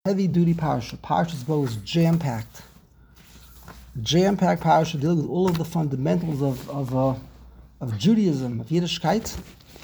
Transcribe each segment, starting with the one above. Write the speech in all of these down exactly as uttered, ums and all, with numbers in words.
Heavy-duty parsha. Parsha's bow is jam-packed. Jam-packed parsha dealing with all of the fundamentals of of, uh, of Judaism, of Yiddishkeit.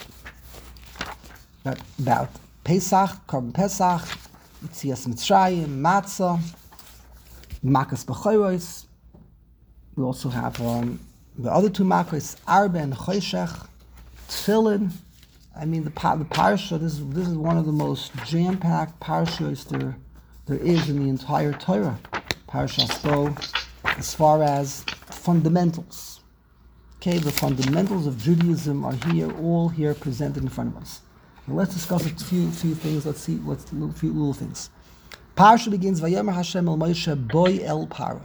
About, about Pesach, Korban Pesach, Yetzias Mitzrayim, Matzah, Makas B'choros. We also have um, the other two Makas, Arba and Choshech, Tefillin. I mean, the the parsha. This is this is one of the most jam-packed parshas there there is in the entire Torah. Parshas Bo, as far as fundamentals. Okay, the fundamentals of Judaism are here, all here presented in front of us. Now let's discuss a few few things. Let's see what's a few little things. Parsha begins Vayomer Hashem el Moshe boy el Paroi.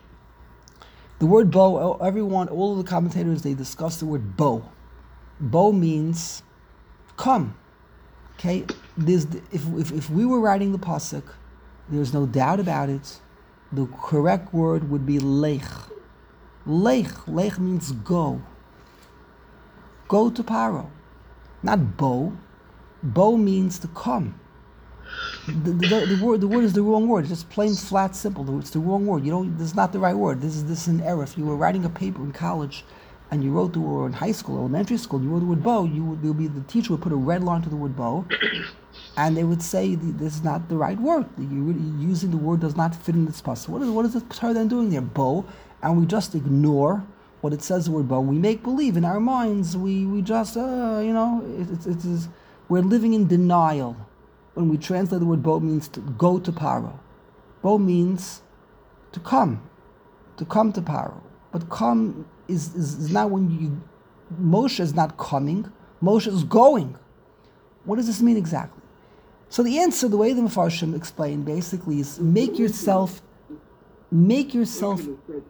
The word bow. Everyone, all of the commentators, they discuss the word bow. Bow means come. Okay, There's, if, if if we were writing the pasuk, there's no doubt about it. The correct word would be lech. Lech. Lech means go. Go to Paro. Not bow. Bow means to come. The, the, the word the word is the wrong word. It's just plain, flat, simple. It's the wrong word. You don't. This is not the right word. This is this is an error. If you were writing a paper in college, and you wrote the word in high school, elementary school, you wrote the word bow, you would, would be the teacher would put a red line to the word bow, and they would say this is not the right word. You using the word does not fit in this pasuk. What is what is the Torah then doing there? Bow, and we just ignore what it says the word bow. We make believe in our minds. We we just uh, you know it, it, it is we're living in denial when we translate the word bow means to go to Paro. Bow means to come, to come to Paro, but come. Is, is, is not when you, Moshe is not coming, Moshe is going. What does this mean exactly? So the answer, the way the Mefarshim explain basically is make yourself, make yourself,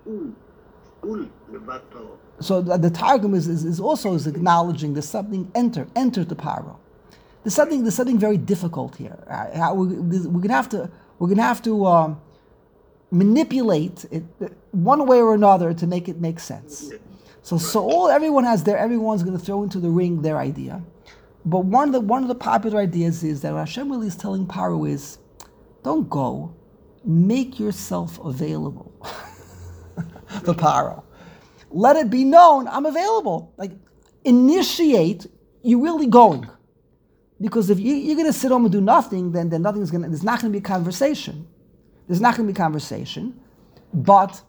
so the, the Targum is, is, is also is acknowledging there's something, enter, enter the Paro. There's something, there's something very difficult here. Uh, we're, we're gonna have to, we're gonna have to, um, manipulate it one way or another to make it make sense. So, so all everyone has their everyone's going to throw into the ring their idea. But one of the one of the popular ideas is that what Hashem really is telling Paro is, don't go, make yourself available. The Paro, let it be known I'm available. Like initiate, you're really going, because if you, you're going to sit home and do nothing, then then nothing's going. There's not going to be a conversation. There's not going to be conversation, but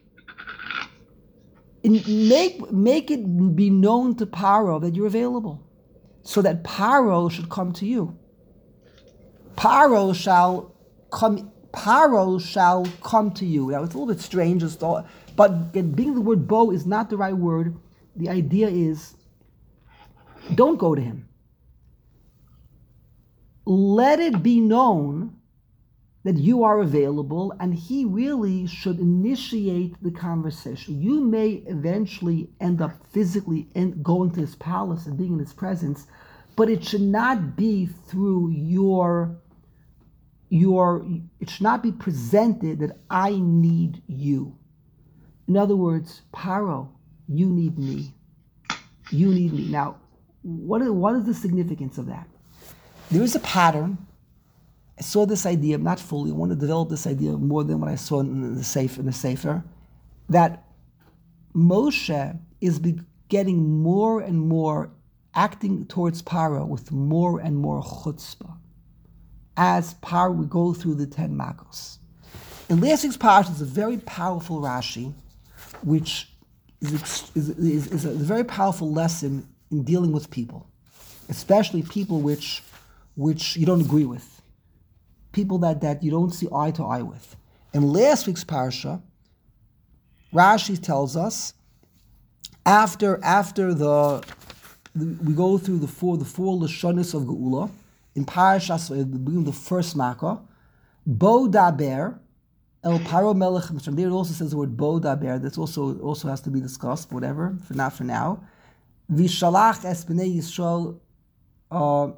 in, make make it be known to Paro that you're available, so that Paro should come to you. Paro shall come. Paro shall come to you. Now it's a little bit strange, but being the word bow is not the right word. The idea is, don't go to him. Let it be known that you are available, and he really should initiate the conversation. You may eventually end up physically in, going to his palace and being in his presence, but it should not be through your, your, it should not be presented that I need you. In other words, Paro, you need me. You need me. Now, what is, what is the significance of that? There is a pattern. I saw this idea, not fully, I want to develop this idea more than what I saw in the Sefer, in the Sefer, that Moshe is be getting more and more acting towards Paro with more and more chutzpah as Paro we go through the ten makos. In last week's parsha is a very powerful Rashi, which is, is, is, is a very powerful lesson in dealing with people, especially people which which you don't agree with. People that, that you don't see eye to eye with. In last week's parsha, Rashi tells us after after the, the we go through the four the four lashonis of Geula in Parashas at the beginning of the first makkah, Bo Daber El Paro Melech Mitzrayim. There it also says the word Bo Daber. That also also has to be discussed. Whatever, for not for now. Vishalach es bnei Yisrael. Uh,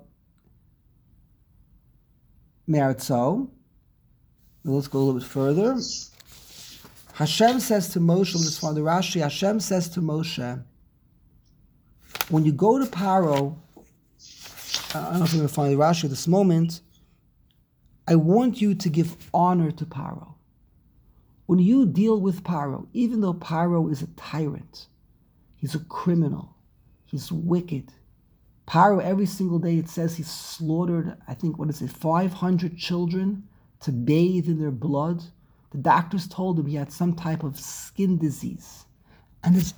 Meretzo. Let's go a little bit further. Hashem says to Moshe, this is from the Rashi, Hashem says to Moshe, when you go to Paro, I don't know if we're going to find the Rashi at this moment, I want you to give honor to Paro. When you deal with Paro, even though Paro is a tyrant, he's a criminal, he's wicked. Paro, every single day, it says he slaughtered, I think, what is it, five hundred children to bathe in their blood. The doctors told him he had some type of skin disease. And his,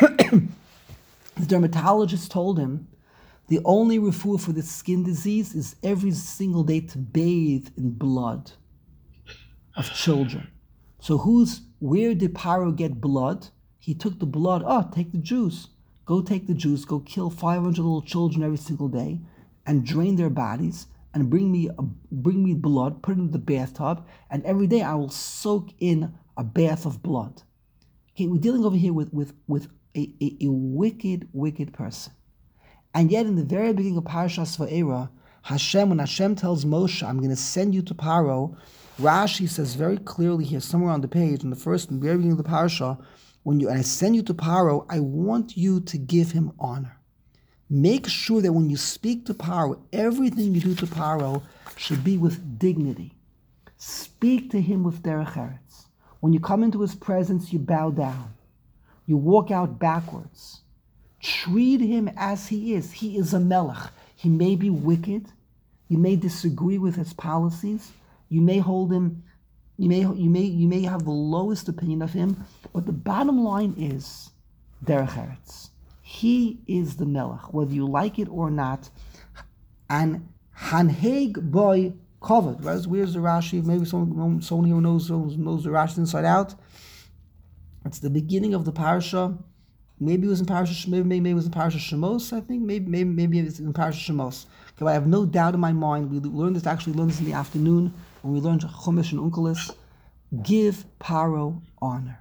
his dermatologist told him the only refuah for this skin disease is every single day to bathe in blood of children. So who's, where did Paro get blood? He took the blood, oh, take the juice. Go take the juice, go kill five hundred little children every single day and drain their bodies and bring me a, bring me blood, put it in the bathtub, and every day I will soak in a bath of blood. Okay, we're dealing over here with, with, with a, a, a wicked, wicked person. And yet in the very beginning of Parashas Va'era, Hashem, when Hashem tells Moshe, I'm going to send you to Paro, Rashi says very clearly here, somewhere on the page, in the first, in the very beginning of the parasha, when you and I send you to Paro, I want you to give him honor. Make sure that when you speak to Paro, everything you do to Paro should be with dignity. Speak to him with derech eretz. When you come into his presence, you bow down. You walk out backwards. Treat him as he is. He is a melech. He may be wicked. You may disagree with his policies. You may hold him, you may you may you may have the lowest opinion of him, but the bottom line is derech eretz. He is the melech, whether you like it or not. And hanheg boy covered. Where's, where's the Rashi? Maybe someone, someone here knows knows the Rashi inside out. It's the beginning of the parasha. Maybe it was in Parashat, maybe, maybe it was in Parashat Shemos, I think. Maybe maybe maybe it was in Parashat Shemos. Okay, I have no doubt in my mind. We learned this, actually learned this in the afternoon when we learned Chumash and Unkelis. Give Paro honor.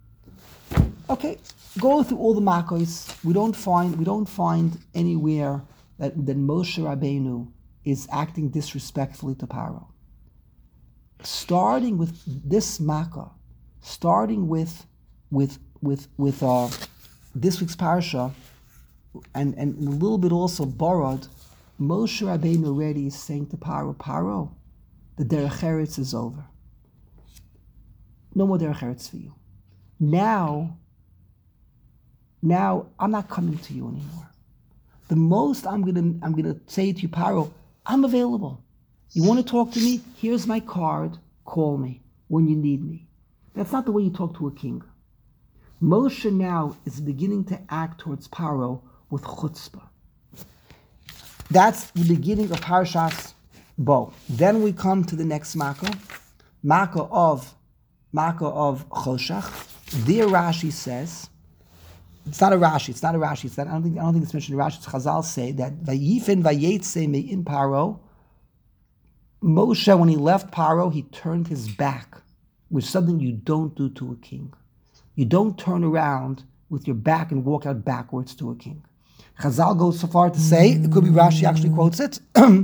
Okay, go through all the makos. We don't find we don't find anywhere that, that Moshe Rabbeinu is acting disrespectfully to Paro. Starting with this makkah, starting with with with with uh. this week's parasha, and, and a little bit also borrowed, Moshe Rabbeinu already is saying to Paro, Paro, the derech eretz is over. No more derech eretz for you. Now, now I'm not coming to you anymore. The most I'm gonna I'm gonna say to you, Paro, I'm available. You want to talk to me? Here's my card. Call me when you need me. That's not the way you talk to a king. Moshe now is beginning to act towards Paro with chutzpah. That's the beginning of Parashas Bo. Then we come to the next makkah, makkah of makkah of Choshech. There Rashi says, it's not a Rashi, it's not a Rashi, it's not, I don't think I don't think it's mentioned in Rashi. It's Chazal say that Vayifin Vayetze Me'im Paro. Moshe, when he left Paro, he turned his back, which is something you don't do to a king. You don't turn around with your back and walk out backwards to a king. Chazal goes so far to say, it could be Rashi actually quotes it,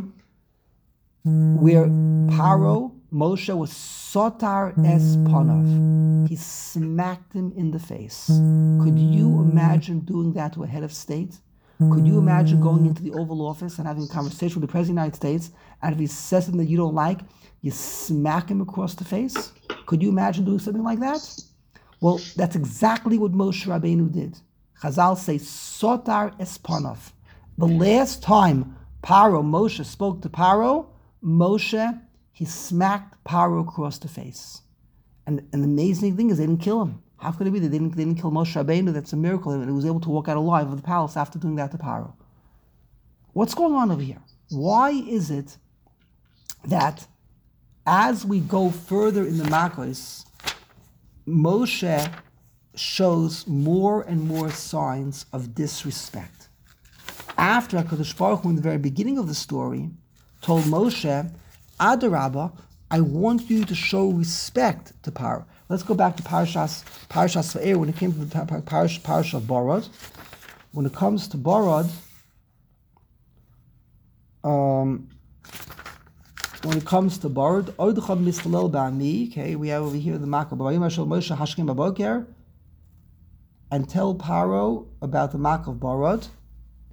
where Paro, Moshe was sotar es panav. He smacked him in the face. Could you imagine doing that to a head of state? Could you imagine going into the Oval Office and having a conversation with the President of the United States, and if he says something that you don't like, you smack him across the face? Could you imagine doing something like that? Well, that's exactly what Moshe Rabbeinu did. Chazal say, sotar es panav. The last time Paro, Moshe spoke to Paro, Moshe, he smacked Paro across the face. And, and the amazing thing is they didn't kill him. How could it be that they didn't, they didn't kill Moshe Rabbeinu? That's a miracle. And he was able to walk out alive of the palace after doing that to Paro. What's going on over here? Why is it that as we go further in the Makkos, Moshe shows more and more signs of disrespect? After HaKadosh Baruch Hu, in the very beginning of the story, told Moshe, Adarabba, I want you to show respect to Paro. Let's go back to Parashas Parashas Va'era when it came to the Parash Parasha of Borod. When it comes to Borod, um, when it comes to Borod, Oidcham Mistalel Ba'ami. Okay, we have over here the Makkah. Moshe Hashkim Baboker, and tell Paro about the Makkah of Borod.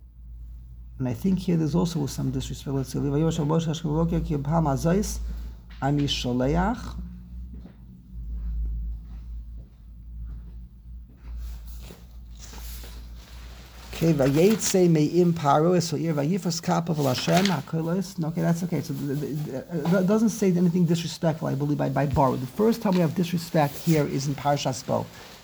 And I think here there's also some disrespect. Let's see. Ani Sholeach. Okay, Vayetze me'im paro es ha'ir vayifras kappa v'lashem ha'kolos. Okay, that's okay. So it doesn't say anything disrespectful, I believe, by, by borrow. The first time we have disrespect here is in Parashas Bo.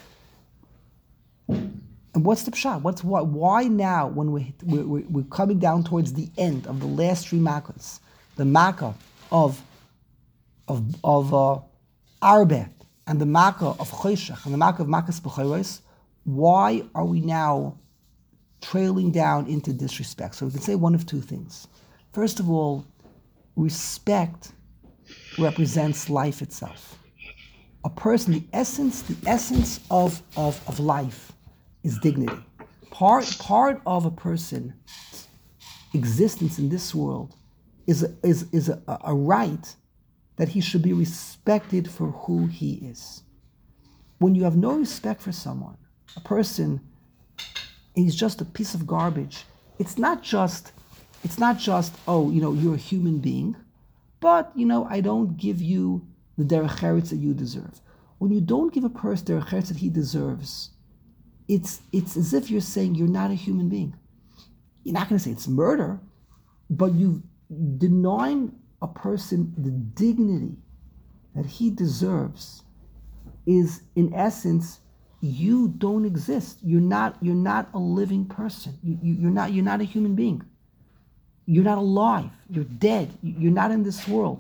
And what's the pshat? What's why? Why now, when we we're, we're coming down towards the end of the last three makkahs, the makkah of of of uh, Arbe and the makkah of Choshech and the makkah of Makkahs B'chayros, why are we now trailing down into disrespect? So we can say one of two things. First of all, respect represents life itself. A person, the essence, the essence of of, of life is dignity. Part part of a person's existence in this world is a, is is a, a right that he should be respected for who he is. When you have no respect for someone, a person, he's just a piece of garbage. It's not just it's not just oh, you know, you're a human being, but you know, I don't give you the derech eretz that you deserve. When you don't give a person derech eretz that he deserves, It's it's as if you're saying you're not a human being. You're not going to say it's murder, but you denying a person the dignity that he deserves is, in essence, you don't exist. You're not you're not a living person. You, you, you're not you're not a human being. You're not alive. You're dead. You're not in this world.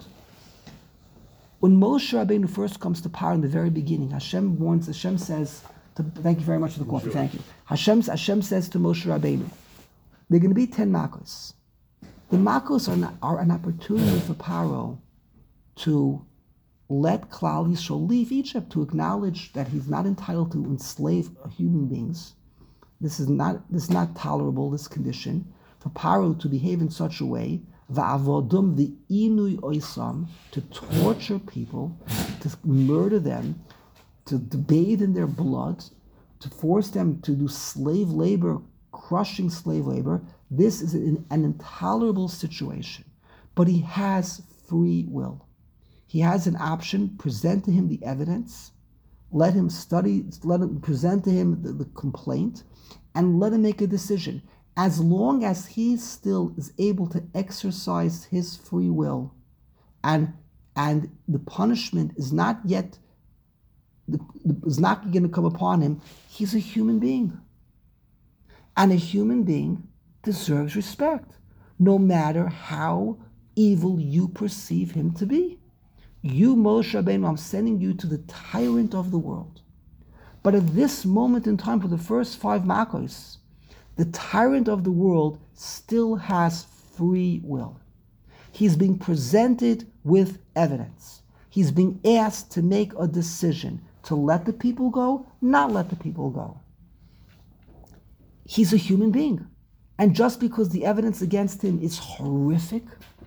When Moshe Rabbeinu first comes to power in the very beginning, Hashem warns. Hashem says. To, thank you very much for the coffee. Sure. Thank you. Hashem, Hashem says to Moshe Rabbeinu, there are going to be ten makos. The makos are, not, are an opportunity for Paro to let Klal Yisrael leave Egypt, to acknowledge that he's not entitled to enslave human beings. This is not this is not tolerable, this condition, for Paro to behave in such a way, va'avodum the inui oisam, to torture people, to murder them, to, to bathe in their blood, to force them to do slave labor, crushing slave labor. This is an, an intolerable situation. But he has free will. He has an option. Present to him the evidence. Let him study, let him present to him the, the complaint, and let him make a decision. As long as he still is able to exercise his free will, and, and the punishment is not yet is not going to come upon him, he's a human being. And a human being deserves respect, no matter how evil you perceive him to be. You, Moshe Rabbeinu, I'm sending you to the tyrant of the world. But at this moment in time, for the first five makos, the tyrant of the world still has free will. He's being presented with evidence. He's being asked to make a decision, to let the people go, not let the people go. He's a human being. And just because the evidence against him is horrific,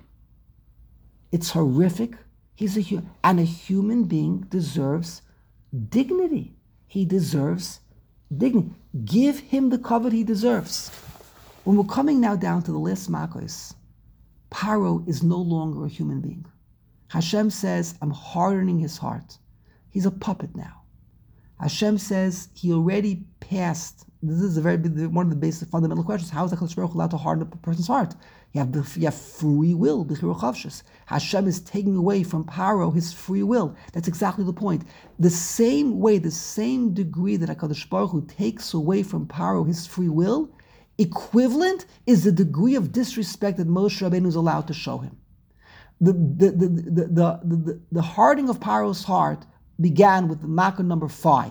it's horrific, he's a human, and a human being deserves dignity. He deserves dignity. Give him the cover he deserves. When we're coming now down to the last makos, Paro is no longer a human being. Hashem says, I'm hardening his heart. He's a puppet now. Hashem says he already passed. This is a very big, one of the basic fundamental questions. How is HaKadosh Baruch Hu allowed to harden a person's heart? You have, you have free will. Hashem is taking away from Paro his free will. That's exactly the point. The same way, the same degree that HaKadosh Baruch Hu takes away from Paro his free will, equivalent is the degree of disrespect that Moshe Rabbeinu is allowed to show him. The, the, the, the, the, the, the, the hardening of Paro's heart began with the makkah number five.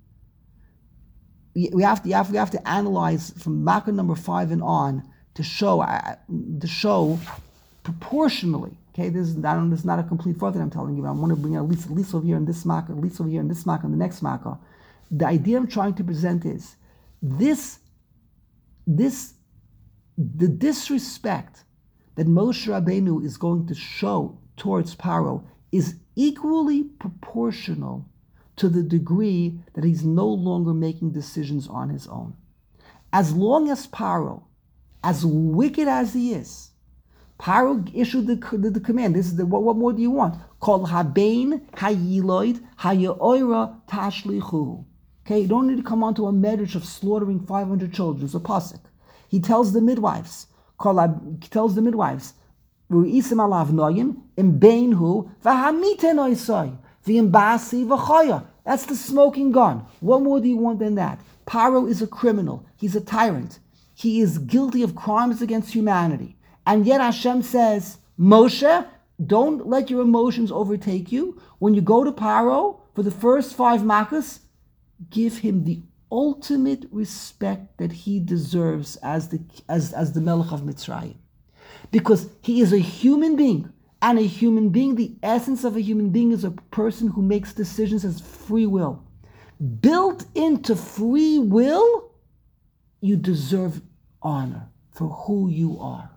We have to, we have, we have to analyze from makkah number five and on to show, uh, to show proportionally. Okay, this is, this is not a complete thought that I'm telling you, but I want to bring at least, at least over here in this makkah, at least over here in this makkah, and the next makkah. The idea I'm trying to present is this, this, the disrespect that Moshe Rabbeinu is going to show towards Paro is equally proportional to the degree that he's no longer making decisions on his own. As long as Paro, as wicked as he is, Paro issued the, the, the command. This is the what, what more do you want? Kol habein hayiloid hayoira tashlichu. Okay, you don't need to come onto a medrash of slaughtering five hundred children. It's a pasuk. He tells the midwives. Kol he tells the midwives. Ru'isim alav noyim im beinhu v'hamiten oisai v'im basi v'chaya. That's the smoking gun. What more do you want than that? Paro is a criminal. He's a tyrant. He is guilty of crimes against humanity. And yet Hashem says, Moshe, don't let your emotions overtake you. When you go to Paro for the first five makas, give him the ultimate respect that he deserves as the as, as the Melech of Mitzrayim. Because he is a human being. And a human being, the essence of a human being is a person who makes decisions as free will. Built into free will, you deserve honor for who you are.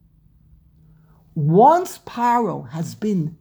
Once Paro has been,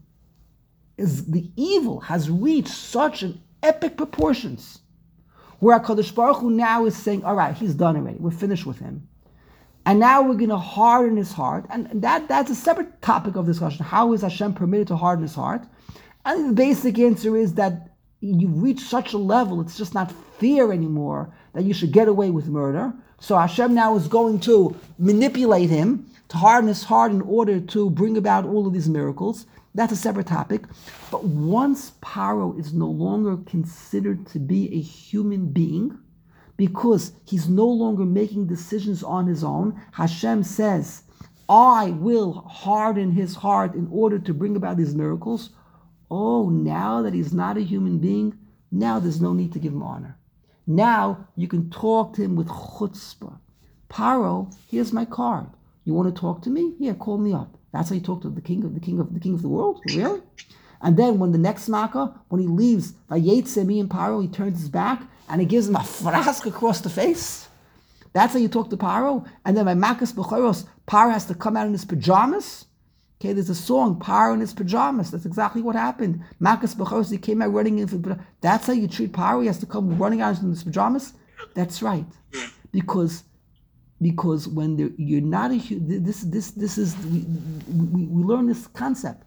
is the evil has reached such an epic proportions, where HaKadosh Baruch Hu now is saying, all right, he's done already, we're finished with him. And now we're going to harden his heart. And that, that's a separate topic of discussion. How is Hashem permitted to harden his heart? And the basic answer is that you've reached such a level, it's just not fair anymore that you should get away with murder. So Hashem now is going to manipulate him to harden his heart in order to bring about all of these miracles. That's a separate topic. But once Paro is no longer considered to be a human being, because he's no longer making decisions on his own, Hashem says, I will harden his heart in order to bring about these miracles. Oh, now that he's not a human being, now there's no need to give him honor. Now you can talk to him with chutzpah. Paro, here's my card. You want to talk to me? Yeah, call me up. That's how you talk to the king of the king of the king of the world. Really? And then when the next makkah, when he leaves, Vayetze me and Paro, he turns his back and he gives him a frask across the face. That's how you talk to Paro. And then by Makas B'choros, Paro has to come out in his pajamas. Okay, there's a song, Paro in his pajamas. That's exactly what happened. Makas B'choros, he came out running in his pajamas. That's how you treat Paro. He has to come running out in his pajamas. That's right, because because when there, you're not a this this this is we, we we learn this concept.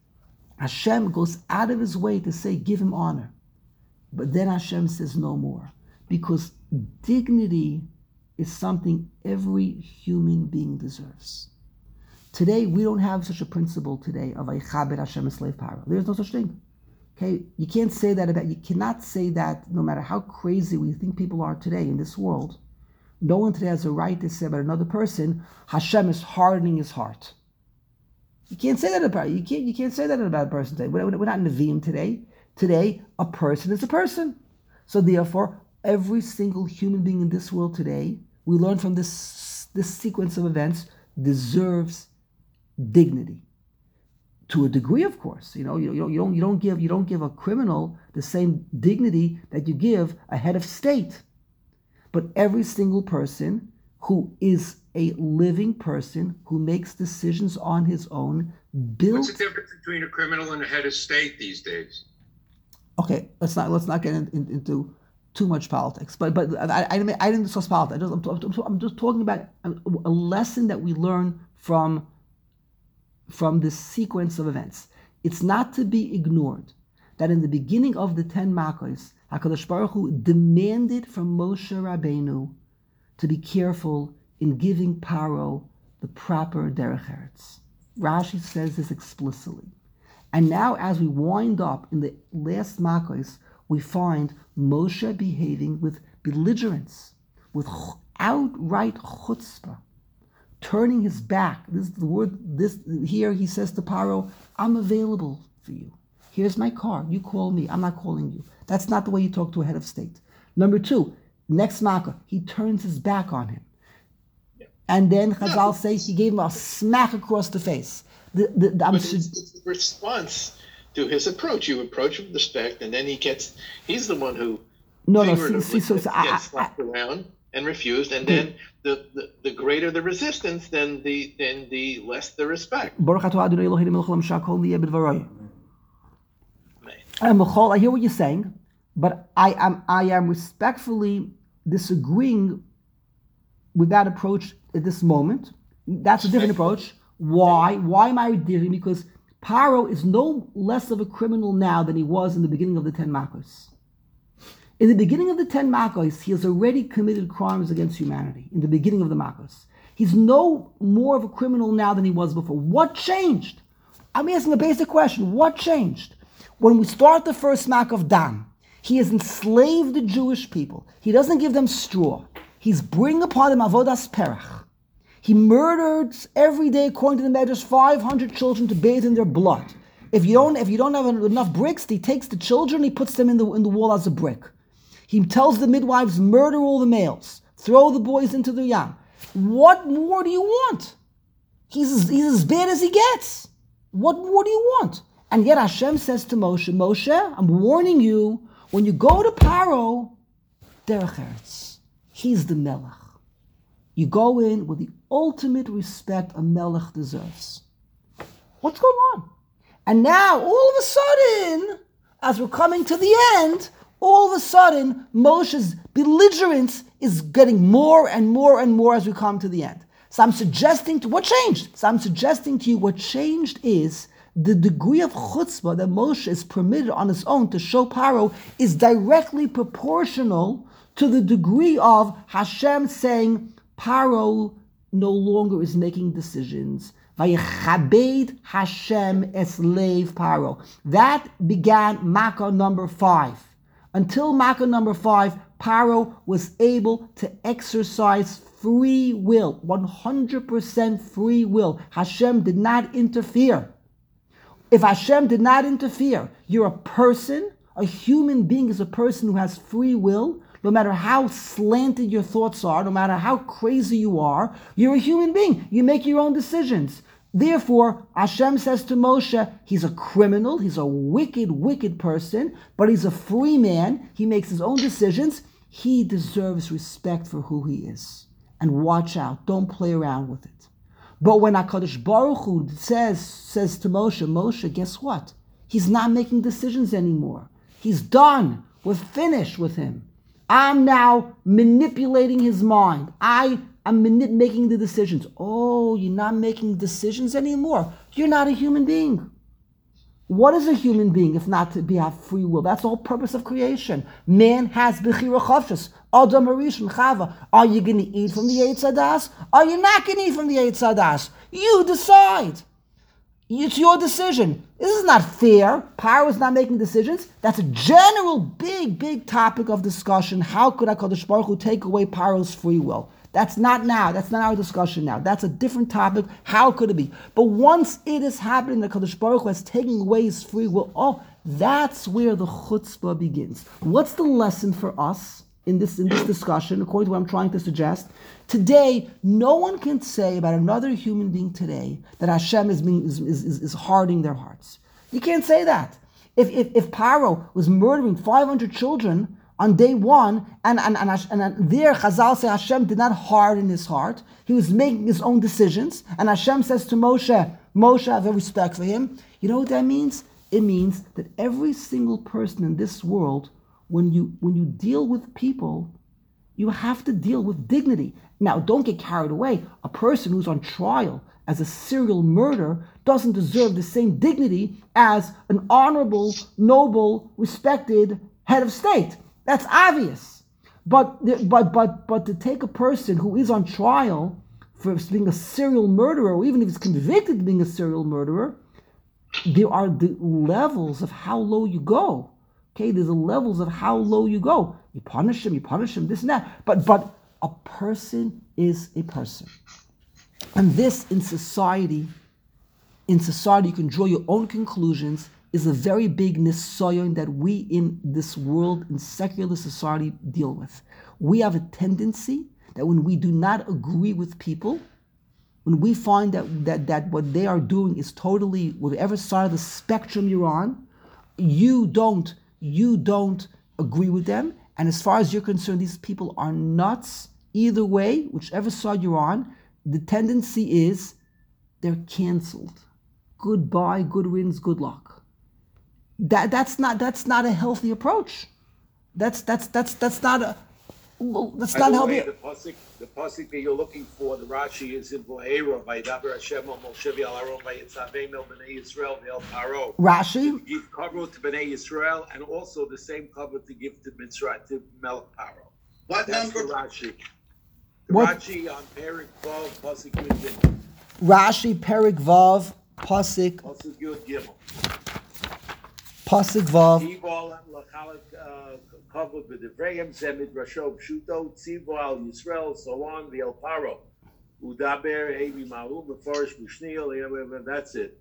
Hashem goes out of his way to say, give him honor. But then Hashem says no more. Because dignity is something every human being deserves. Today, we don't have such a principle today of Vayichabed Hashem es slave Paro. There's no such thing. Okay, you can't say that about, you cannot say that no matter how crazy we think people are today in this world. No one today has a right to say about another person, Hashem is hardening his heart. You can't say that about you can't you can't say that about a person today. We're, we're not Nevi'im today. Today, a person is a person. So therefore, every single human being in this world today, we learn from this this sequence of events, deserves dignity. To a degree, of course. You know, you, you don't you don't you don't give you don't give a criminal the same dignity that you give a head of state. But every single person who is a living person who makes decisions on his own, built. What's the difference between a criminal and a head of state these days? Okay, let's not let's not get in, in, into too much politics. But but I I, I didn't discuss politics. I just, I'm, I'm just talking about a, a lesson that we learn from from this sequence of events. It's not to be ignored that in the beginning of the ten Makkos, HaKadosh Baruch Hu demanded from Moshe Rabbeinu to be careful in giving Paro the proper derech eretz. Rashi says this explicitly. And now as we wind up in the last Makkos, we find Moshe behaving with belligerence, with outright chutzpah, turning his back. This is the word, this here he says to Paro, I'm available for you. Here's my card. You call me. I'm not calling you. That's not the way you talk to a head of state. Number two, next Makkah, he turns his back on him. Yeah. And then Chazal say he gave him a smack across the face. The, the, the, but it's, it's a response to his approach. You approach with respect, and then he gets, he's the one who no, no, see, see, so, so, gets I, slapped I, around and refused, and then the, the, the greater the resistance, then the then the less the respect. I hear what you're saying, but I am I am respectfully disagreeing with that approach at this moment. That's a different approach. Why? Why am I redeeming? Because Paro is no less of a criminal now than he was in the beginning of the Ten Makos. In the beginning of the Ten Makos, he has already committed crimes against humanity. In the beginning of the Makos, he's no more of a criminal now than he was before. What changed? I'm asking a basic question. What changed? When we start the first Mak of Dan, he has enslaved the Jewish people. He doesn't give them straw. He's bringing upon them avodas perach. He murdered every day, according to the Medrash, five hundred children to bathe in their blood. If you don't, if you don't have enough bricks, he takes the children, he puts them in the in the wall as a brick. He tells the midwives, murder all the males, throw the boys into the yam. What more do you want? He's as, he's as bad as he gets. What more do you want? And yet Hashem says to Moshe, Moshe, I'm warning you, when you go to Paro, derech eretz, he's the melech. You go in with the ultimate respect a melech deserves. What's going on? And now, all of a sudden, as we're coming to the end, all of a sudden, Moshe's belligerence is getting more and more and more as we come to the end. So I'm suggesting to, what changed? So I'm suggesting to you what changed is the degree of chutzpah that Moshe is permitted on his own to show Paro is directly proportional to the degree of Hashem saying, Paro no longer is making decisions. Vayechabed Hashem eslev Paro. That began Makkah number five. Until Makkah number five, Paro was able to exercise free will, one hundred percent free will. Hashem did not interfere. If Hashem did not interfere, you're a person, a human being is a person who has free will. No matter how slanted your thoughts are, no matter how crazy you are, you're a human being. You make your own decisions. Therefore, Hashem says to Moshe, he's a criminal, he's a wicked, wicked person, but he's a free man. He makes his own decisions. He deserves respect for who he is. And watch out, don't play around with it. But when HaKadosh Baruch Hu says, says to Moshe, Moshe, guess what? He's not making decisions anymore. He's done. We're finished with him. I'm now manipulating his mind. I am mani- making the decisions. Oh, you're not making decisions anymore. You're not a human being. What is a human being if not to be have free will? That's the whole purpose of creation. Man has bechira chofshus. Adam Harishon Chava. Are you going to eat from the Eitz Hadas? Are you not going to eat from the Eitz Hadas? You decide. It's your decision. This is not fair. Paro is not making decisions. That's a general, big, big topic of discussion. How could HaKadosh Baruch Hu take away Paro's free will? That's not now. That's not our discussion now. That's a different topic. How could it be? But once it is happening, that HaKadosh Baruch Hu has taken away his free will, oh, that's where the chutzpah begins. What's the lesson for us in this in this discussion, according to what I'm trying to suggest? Today, no one can say about another human being today that Hashem is being, is, is, is hardening their hearts. You can't say that. If if, if Paro was murdering five hundred children on day one, and, and, and, and, and there Chazal say Hashem did not harden his heart, he was making his own decisions, and Hashem says to Moshe, Moshe, I have respect for him. You know what that means? It means that every single person in this world, when you when you deal with people, you have to deal with dignity. Now, don't get carried away. A person who's on trial as a serial murderer doesn't deserve the same dignity as an honorable, noble, respected head of state. That's obvious. But but but but to take a person who is on trial for being a serial murderer, or even if he's convicted of being a serial murderer, there are the levels of how low you go. Okay, there's the levels of how low you go. You punish him, you punish him, this and that. But but a person is a person. And this in society, in society you can draw your own conclusions, is a very big nisayon that we in this world, in secular society, deal with. We have a tendency that when we do not agree with people, when we find that, that, that what they are doing is totally, whatever side of the spectrum you're on, you don't You don't agree with them, and as far as you're concerned, these people are nuts. Either way, whichever side you're on, the tendency is they're canceled. Goodbye, good riddance, good luck. That that's not that's not a healthy approach. That's that's that's that's not a that's By not the healthy. way, the pasuk, the pasuk that you're looking for, the Rashi is in Vayera, Vayidaber Hashem al Moshe v'al Aaron vayitzavem el bnei Yisrael v'el Paro. Rashi? To give cover to bnei Yisrael, and also the same cover to give to Mitzrayim, to Melech Paro. What That's number? the Rashi. The What? Rashi on Perik Vav, pasuk Yud Gimel. Rashi, Perik Vav, Pasik, Pasuk Yud Gimel. Pasik Vav. Tzivol lachalak kavod b'divrayim zemid rasho pshuto tzivol al Yisrael so on v'el Paro udaber evi mahu b'forish b'shnil. That's it.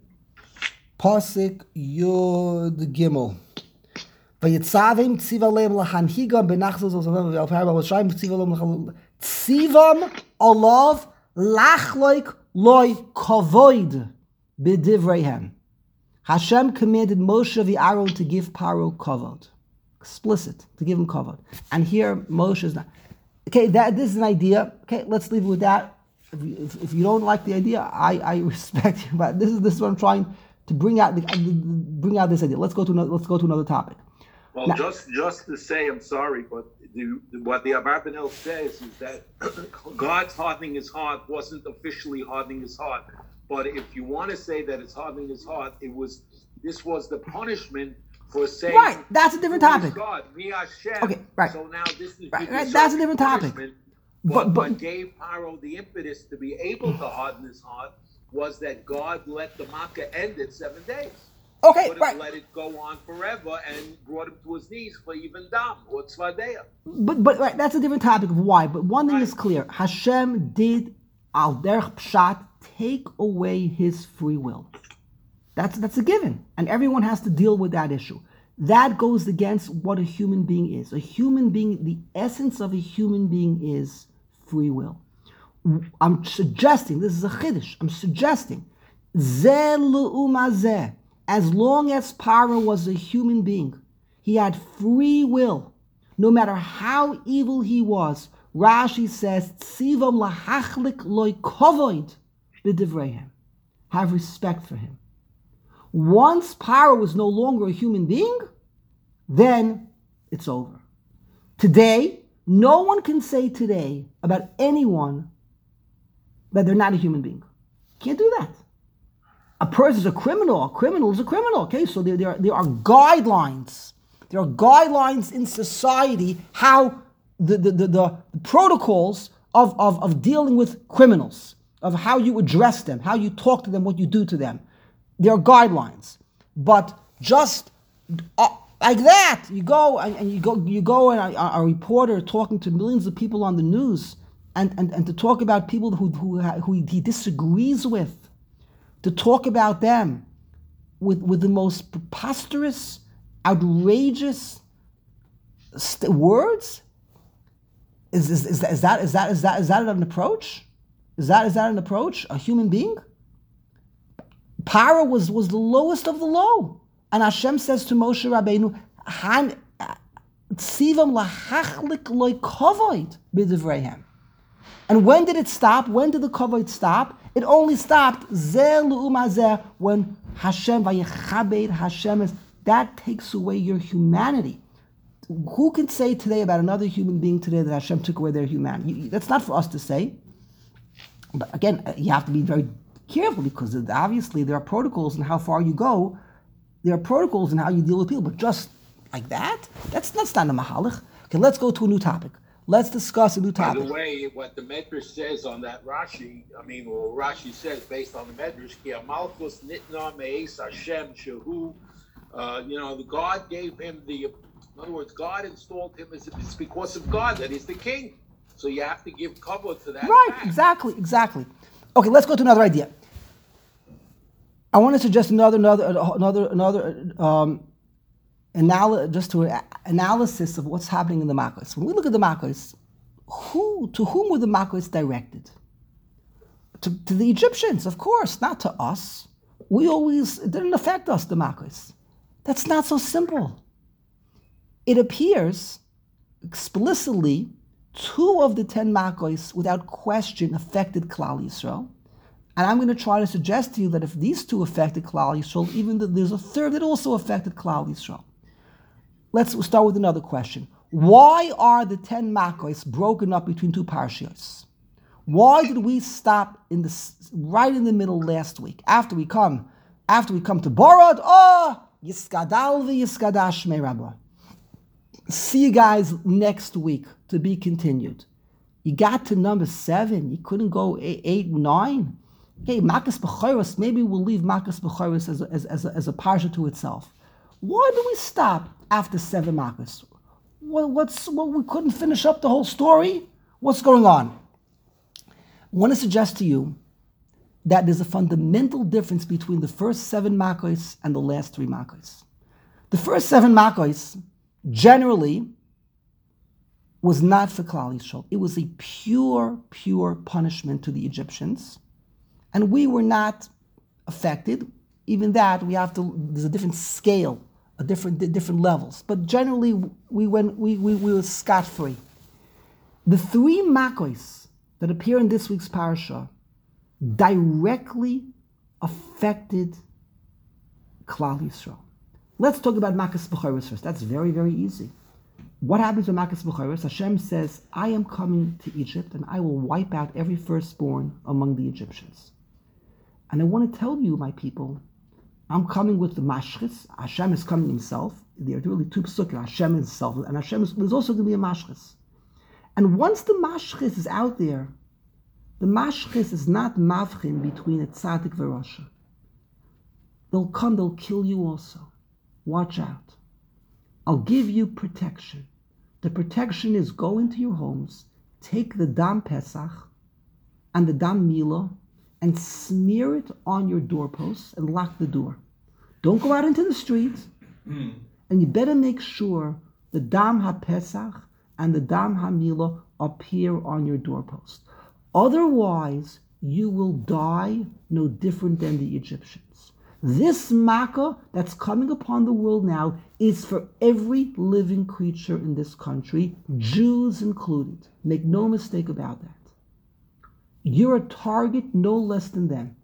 Pasik Yud Gimel. Vayitzavim tzivalem lahanhigam benachzos osavem v'al Paro v'shayim tzivalem tzivam olav lachloik loy kavoid b'divrayim. Hashem commanded Moshe and Aaron to give Paro kavod. Explicit, to give him kavod. And here Moshe is not. Okay, that this is an idea. Okay, let's leave it with that. If you, if, if you don't like the idea, I, I respect you. But this is this is what I'm trying to bring out. The, bring out this idea. Let's go to another, let's go to another topic. Well, Now- just just to say, I'm sorry, but the, what the Abarbanel says is that God's hardening his heart wasn't officially hardening his heart. But if you want to say that it's hardening his heart, it was this was the punishment for saying Right, that's a different "Who is topic. God, me Hashem. Okay, right. So now this is Right, the right, that's a different topic. punishment. But- But, but- what gave Paro the impetus to be able to harden his heart was that God let the Makkah end at seven days. Okay, Would have right. let it go on forever and brought him to his knees for even dam or tzvadeya. But but right, that's a different topic of why. But one thing Right. is clear: Hashem did al derech pshat take away his free will. That's that's a given, and everyone has to deal with that issue. That goes against what a human being is. A human being, the essence of a human being is free will. I'm suggesting, this is a chiddush, I'm suggesting, zeh le'uma zeh, as long as Paro was a human being, he had free will, no matter how evil he was. Rashi says, tzivam lahachlik loy kovoid b'divrayim. Have respect for him. Once Paro was no longer a human being, then it's over. Today, no one can say today about anyone that they're not a human being. Can't do that. A person is a criminal. A criminal is a criminal. Okay, so there, there, are, there are guidelines. There are guidelines in society how the, the, the, the protocols of, of, of dealing with criminals, of how you address them, how you talk to them, what you do to them. There are guidelines. But just uh, like that, you go and, and you go you go and a, a reporter talking to millions of people on the news and, and, and to talk about people who, who, who he disagrees with, to talk about them with, with the most preposterous, outrageous st- words? Is, is, is, that, is, that, is, that, is, that, is that an approach? Is that, is that an approach? A human being? Paro was, was the lowest of the low. And Hashem says to Moshe Rabbeinu, Han tzivam lahachlik loy kovoid b'divrayim. And when did it stop? When did the kovoid stop? It only stopped zeh l'uma zeh, when Hashem vayichabed Hashem is. That takes away your humanity. Who can say today about another human being today that Hashem took away their humanity? That's not for us to say. But again, you have to be very careful, because obviously there are protocols in how far you go. There are protocols in how you deal with people. But just like that, that's, that's not a mahalach. Okay, let's go to a new topic. Let's discuss a new By topic. the way, what the Medrash says on that Rashi, I mean, well, Rashi says based on the Medrash, Ki Amalchus Nitna Me'es Hashem Shehu, uh, you know, the God gave him the, in other words, God installed him as, it's because of God that he's the king. So you have to give cover to that. Right, fact. exactly, exactly. Okay, let's go to another idea. I want to suggest another, another, another, another, um, anal- just to an analysis of what's happening in the Makkos. When we look at the Makkos, who, to whom were the Makkos directed? To, to the Egyptians, of course, not to us. We always, it didn't affect us, the Makkos. That's not so simple. It appears explicitly two of the ten Makkos, without question, affected Klal Yisrael. And I'm going to try to suggest to you that if these two affected Klal Yisrael, even though there's a third that also affected Klal Yisrael. Let's start with another question. Why are the ten Makkos broken up between two parshiyos? Why did we stop in the right in the middle last week? After we come, after we come to Borod, oh, Yiskadal v'Yiskadash me Rabba. See you guys next week, to be continued. You got to number seven. You couldn't go eight, eight nine. Okay, Makas B'choros, maybe we'll leave Makas B'choros as a, as, as, a, as a parsha to itself. Why do we stop after seven Makas? Well, what's, well, we couldn't finish up the whole story? What's going on? I want to suggest to you that there's a fundamental difference between the first seven Makos and the last three Makos. The first seven Makos generally was not for Klal Yisrael. It was a pure, pure punishment to the Egyptians. And we were not affected. Even that, we have to, there's a different scale, a different different levels. But generally, we went, we, we, we were scot-free. The three Makos that appear in this week's parasha directly affected Klal Yisrael. Let's talk about Makas B'choros first. That's very, very easy. What happens with Makas B'choros? Hashem says, I am coming to Egypt and I will wipe out every firstborn among the Egyptians. And I want to tell you, my people, I'm coming with the mashchis. Hashem is coming himself. There are really two psukim, Hashem himself, and Hashem is, there's also going to be a mashchis. And once the mashchis is out there, the mashchis is not mavchin between a tzaddik and a rasha. They'll come, they'll kill you also. Watch out. I'll give you protection. The protection is go into your homes, take the dam Pesach and the dam Milah, and smear it on your doorposts and lock the door. Don't go out into the streets, mm. and you better make sure the dam HaPesach and the dam HaMilah appear on your doorpost. Otherwise, you will die no different than the Egyptians. This makkah that's coming upon the world now is for every living creature in this country, Jews included. Make no mistake about that. You're a target no less than them.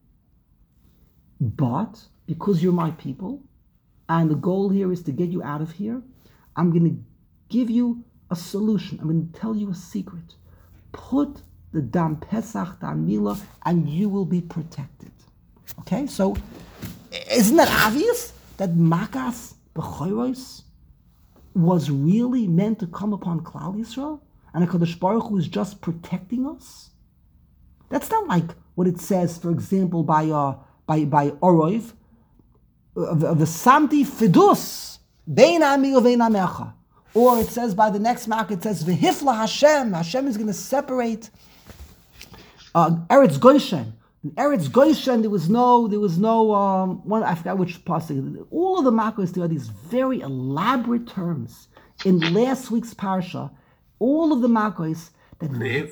But because you're my people, and the goal here is to get you out of here, I'm going to give you a solution. I'm going to tell you a secret. Put the dam Pesach, dam Milah, and you will be protected. Okay, so isn't that obvious that Makas B'choros was really meant to come upon Klal Yisrael, and HaKadosh Baruch Hu is just protecting us? That's not like what it says, for example, by uh, by by Orov, the Samti Fidus Bein Ami Uvein Amecha, or it says by the next mark it says V'hifla Hashem. Hashem is going to separate uh, Eretz Goshen. In Eretz Goshen there was no there was no um, one I forgot which passage. All of the makos there are these very elaborate terms in last week's parsha. All of the makos. That and then in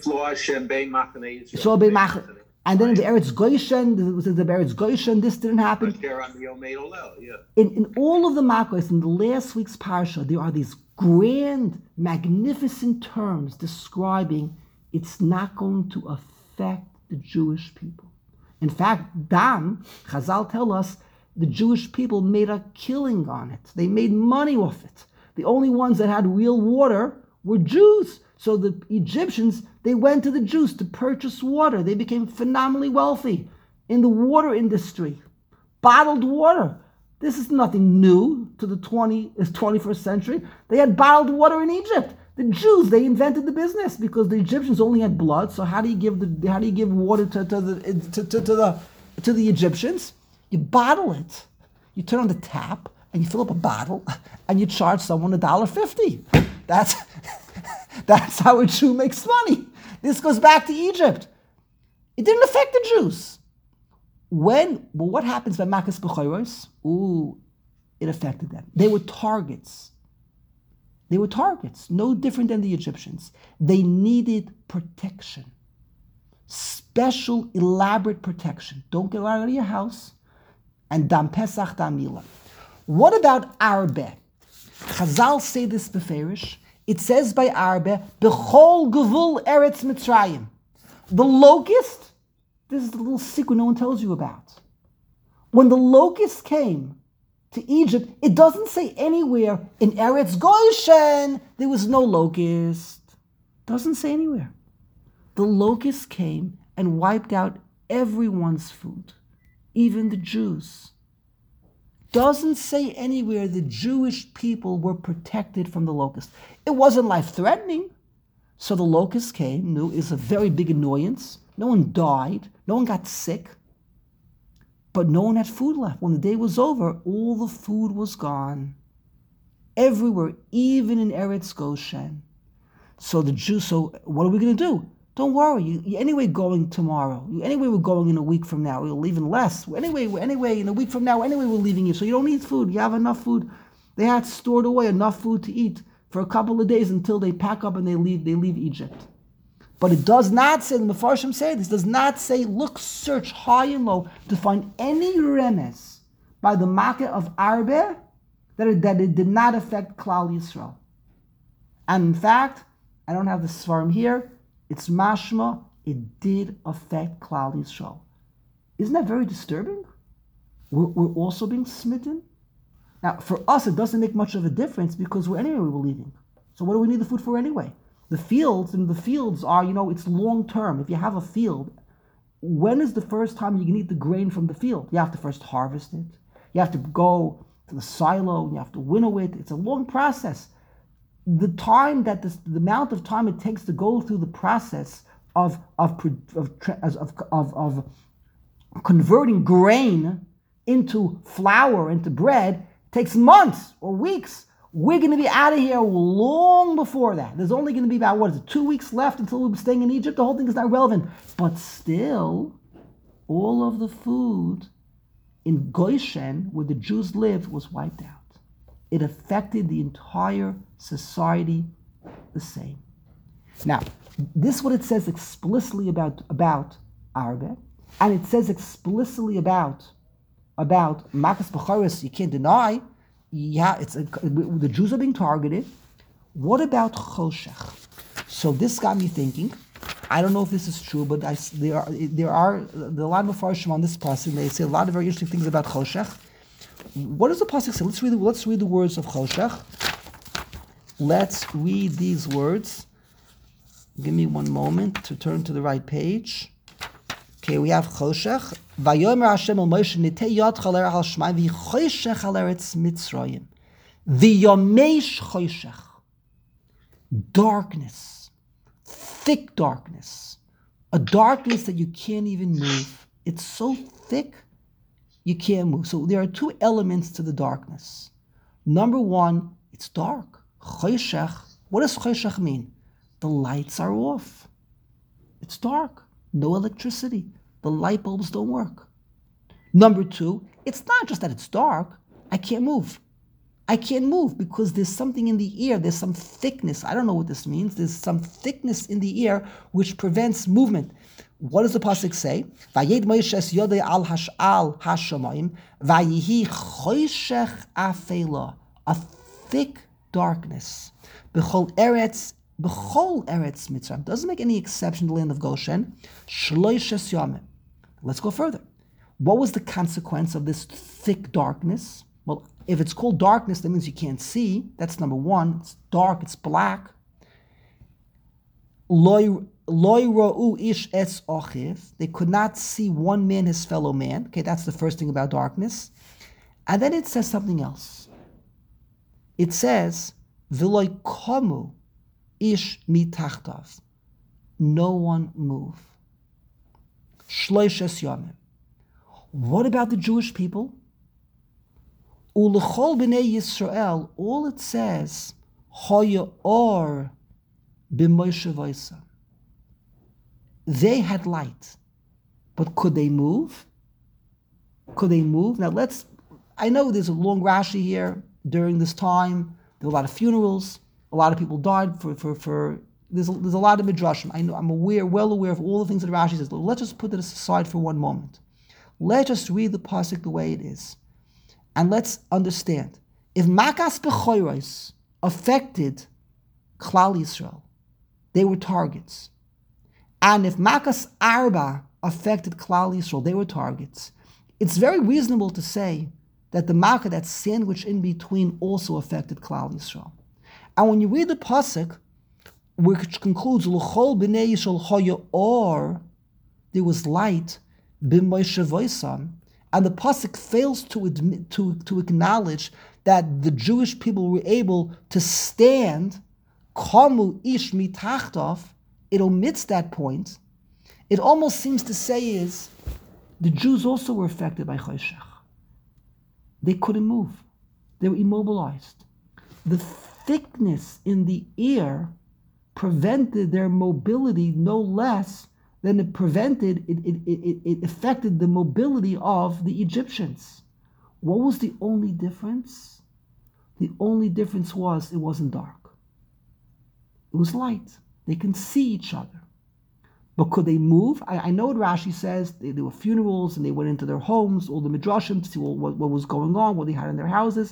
the Eretz Goshen, the, the Eretz Goshen, this didn't happen. In, in all of the makos, in the last week's parsha, there are these grand, magnificent terms describing it's not going to affect the Jewish people. In fact, Dam, Chazal tell us, the Jewish people made a killing on it. They made money off it. The only ones that had real water were Jews. So the Egyptians, they went to the Jews to purchase water. They became phenomenally wealthy in the water industry. Bottled water. This is nothing new to the twentieth, twenty-first century. They had bottled water in Egypt. The Jews, they invented the business because the Egyptians only had blood. So how do you give the how do you give water to, to the to, to, to the to the Egyptians? You bottle it. You turn on the tap and you fill up a bottle and you charge someone a dollar fifty. That's That's how a Jew makes money. This goes back to Egypt. It didn't affect the Jews. When, well, what happens by Makas B'choros? Ooh, it affected them. They were targets. They were targets, no different than the Egyptians. They needed protection. Special, elaborate protection. Don't get out of your house. And Dam Pesach, Dam Milah. What about Arbe? Chazal say this beferish. It says by Arbe, B'chol Gevul Eretz Mitzrayim. The locust, this is the little secret no one tells you about. When the locust came to Egypt, it doesn't say anywhere in Eretz Goshen there was no locust. Doesn't say anywhere. The locusts came and wiped out everyone's food, even the Jews. Doesn't say anywhere the Jewish people were protected from the locusts. It wasn't life-threatening. So the locusts came, knew it was a very big annoyance. No one died. No one got sick. But no one had food left. When the day was over, all the food was gone. Everywhere, even in Eretz Goshen. So the Jews, so what are we going to do? Don't worry. You, you anyway going tomorrow. You, anyway, we're going in a week from now. We'll leave in less. Anyway, anyway, in a week from now, anyway, we're leaving you. So you don't need food. You have enough food. They had stored away enough food to eat for a couple of days until they pack up and they leave. They leave Egypt. But it does not say, the Mefarshim say this, does not say, look, search high and low to find any remes by the Makkah of Arbe that it, that it did not affect Klal Yisrael. And in fact, I don't have the Svarim here, it's mashma, it did affect Klal Yisrael. Isn't that very disturbing? We're, we're also being smitten. Now, for us, it doesn't make much of a difference because we're anyway we're leaving. So what do we need the food for anyway? The fields, and the fields are, you know, it's long term. If you have a field, when is the first time you can eat the grain from the field? You have to first harvest it. You have to go to the silo, you have to winnow it. It's a long process. The time that this, the amount of time it takes to go through the process of of of of, of, of converting grain into flour, into bread, takes months or weeks. We're going to be out of here long before that. There's only going to be about, what is it, two weeks left until we'll be staying in Egypt. The whole thing is not relevant. But still, all of the food in Goshen, where the Jews lived, was wiped out. It affected the entire society the same. Now, this is what it says explicitly about, about Arbe, and it says explicitly about, about Makas Bechoros, you can't deny. Yeah, it's a, the Jews are being targeted. What about Choshech? So this got me thinking. I don't know if this is true, but I, there are there are there are a lot of Mefarshim on this pasuk. They say a lot of very interesting things about Choshech. What does the pasuk say? Let's read. The, let's read the words of Choshech. Let's read these words. Give me one moment to turn to the right page. Okay, we have Choshech. Vayomer Hashem el Moshe nitei yadcha l'erech al Shemayim v'choshech al eretz Mitzrayim v'yomesh choshech. Darkness, thick darkness, a darkness that you can't even move. It's so thick, you can't move. So there are two elements to the darkness. Number one, it's dark. Choshech. What does choshech mean? The lights are off. It's dark. No electricity. The light bulbs don't work. Number two, it's not just that it's dark. I can't move. I can't move because there's something in the air. There's some thickness. I don't know what this means. There's some thickness in the air which prevents movement. What does the pasuk say? Vayed Moshe es yodei al hash'al hashamayim vayihi choshech afela, a thick darkness. B'chol eretz B'chol eretz Mitzrayim, doesn't make any exception to the land of Goshen. Shloishes yamim. Let's go further. What was the consequence of this thick darkness? Well, if it's called darkness, that means you can't see. That's number one. It's dark, it's black. Loi ra'u ish es ochiv. They could not see one man, his fellow man. Okay, that's the first thing about darkness. And then it says something else. It says, v'loi komu ish mitachtav. No one move. Shloishes yamim. What about the Jewish people? Ulechol b'nei Yisrael, all it says, Hoya or b'Moshe v'Isa. They had light, but could they move? Could they move? Now let's, I know there's a long Rashi here during this time. There were a lot of funerals. A lot of people died for, for, for there's a, there's a lot of midrashim. I know, I'm aware, well aware of all the things that Rashi says. Let's just put this aside for one moment. Let's just read the pasuk the way it is. And let's understand. If Makas Bechoros affected Klal Yisrael, they were targets. And if Makas Arba affected Klal Yisrael, they were targets. It's very reasonable to say that the Makkah, that sandwich in between, also affected Klal Yisrael. And when you read the pasuk, which concludes, L'chol b'nei Yisrael haya or, there was light, b'Moshe voisam, and the pasuk fails to admit, to, to acknowledge that the Jewish people were able to stand, kamu ish mitachtov. It omits that point. It almost seems to say is, the Jews also were affected by choshech. They couldn't move. They were immobilized. The thickness in the air prevented their mobility no less than it prevented, it, it, it, it affected the mobility of the Egyptians. What was the only difference? The only difference was it wasn't dark. It was light. They can see each other. But could they move? I, I know what Rashi says. They, there were funerals and they went into their homes, all the midrashim, to see what, what, what was going on, what they had in their houses.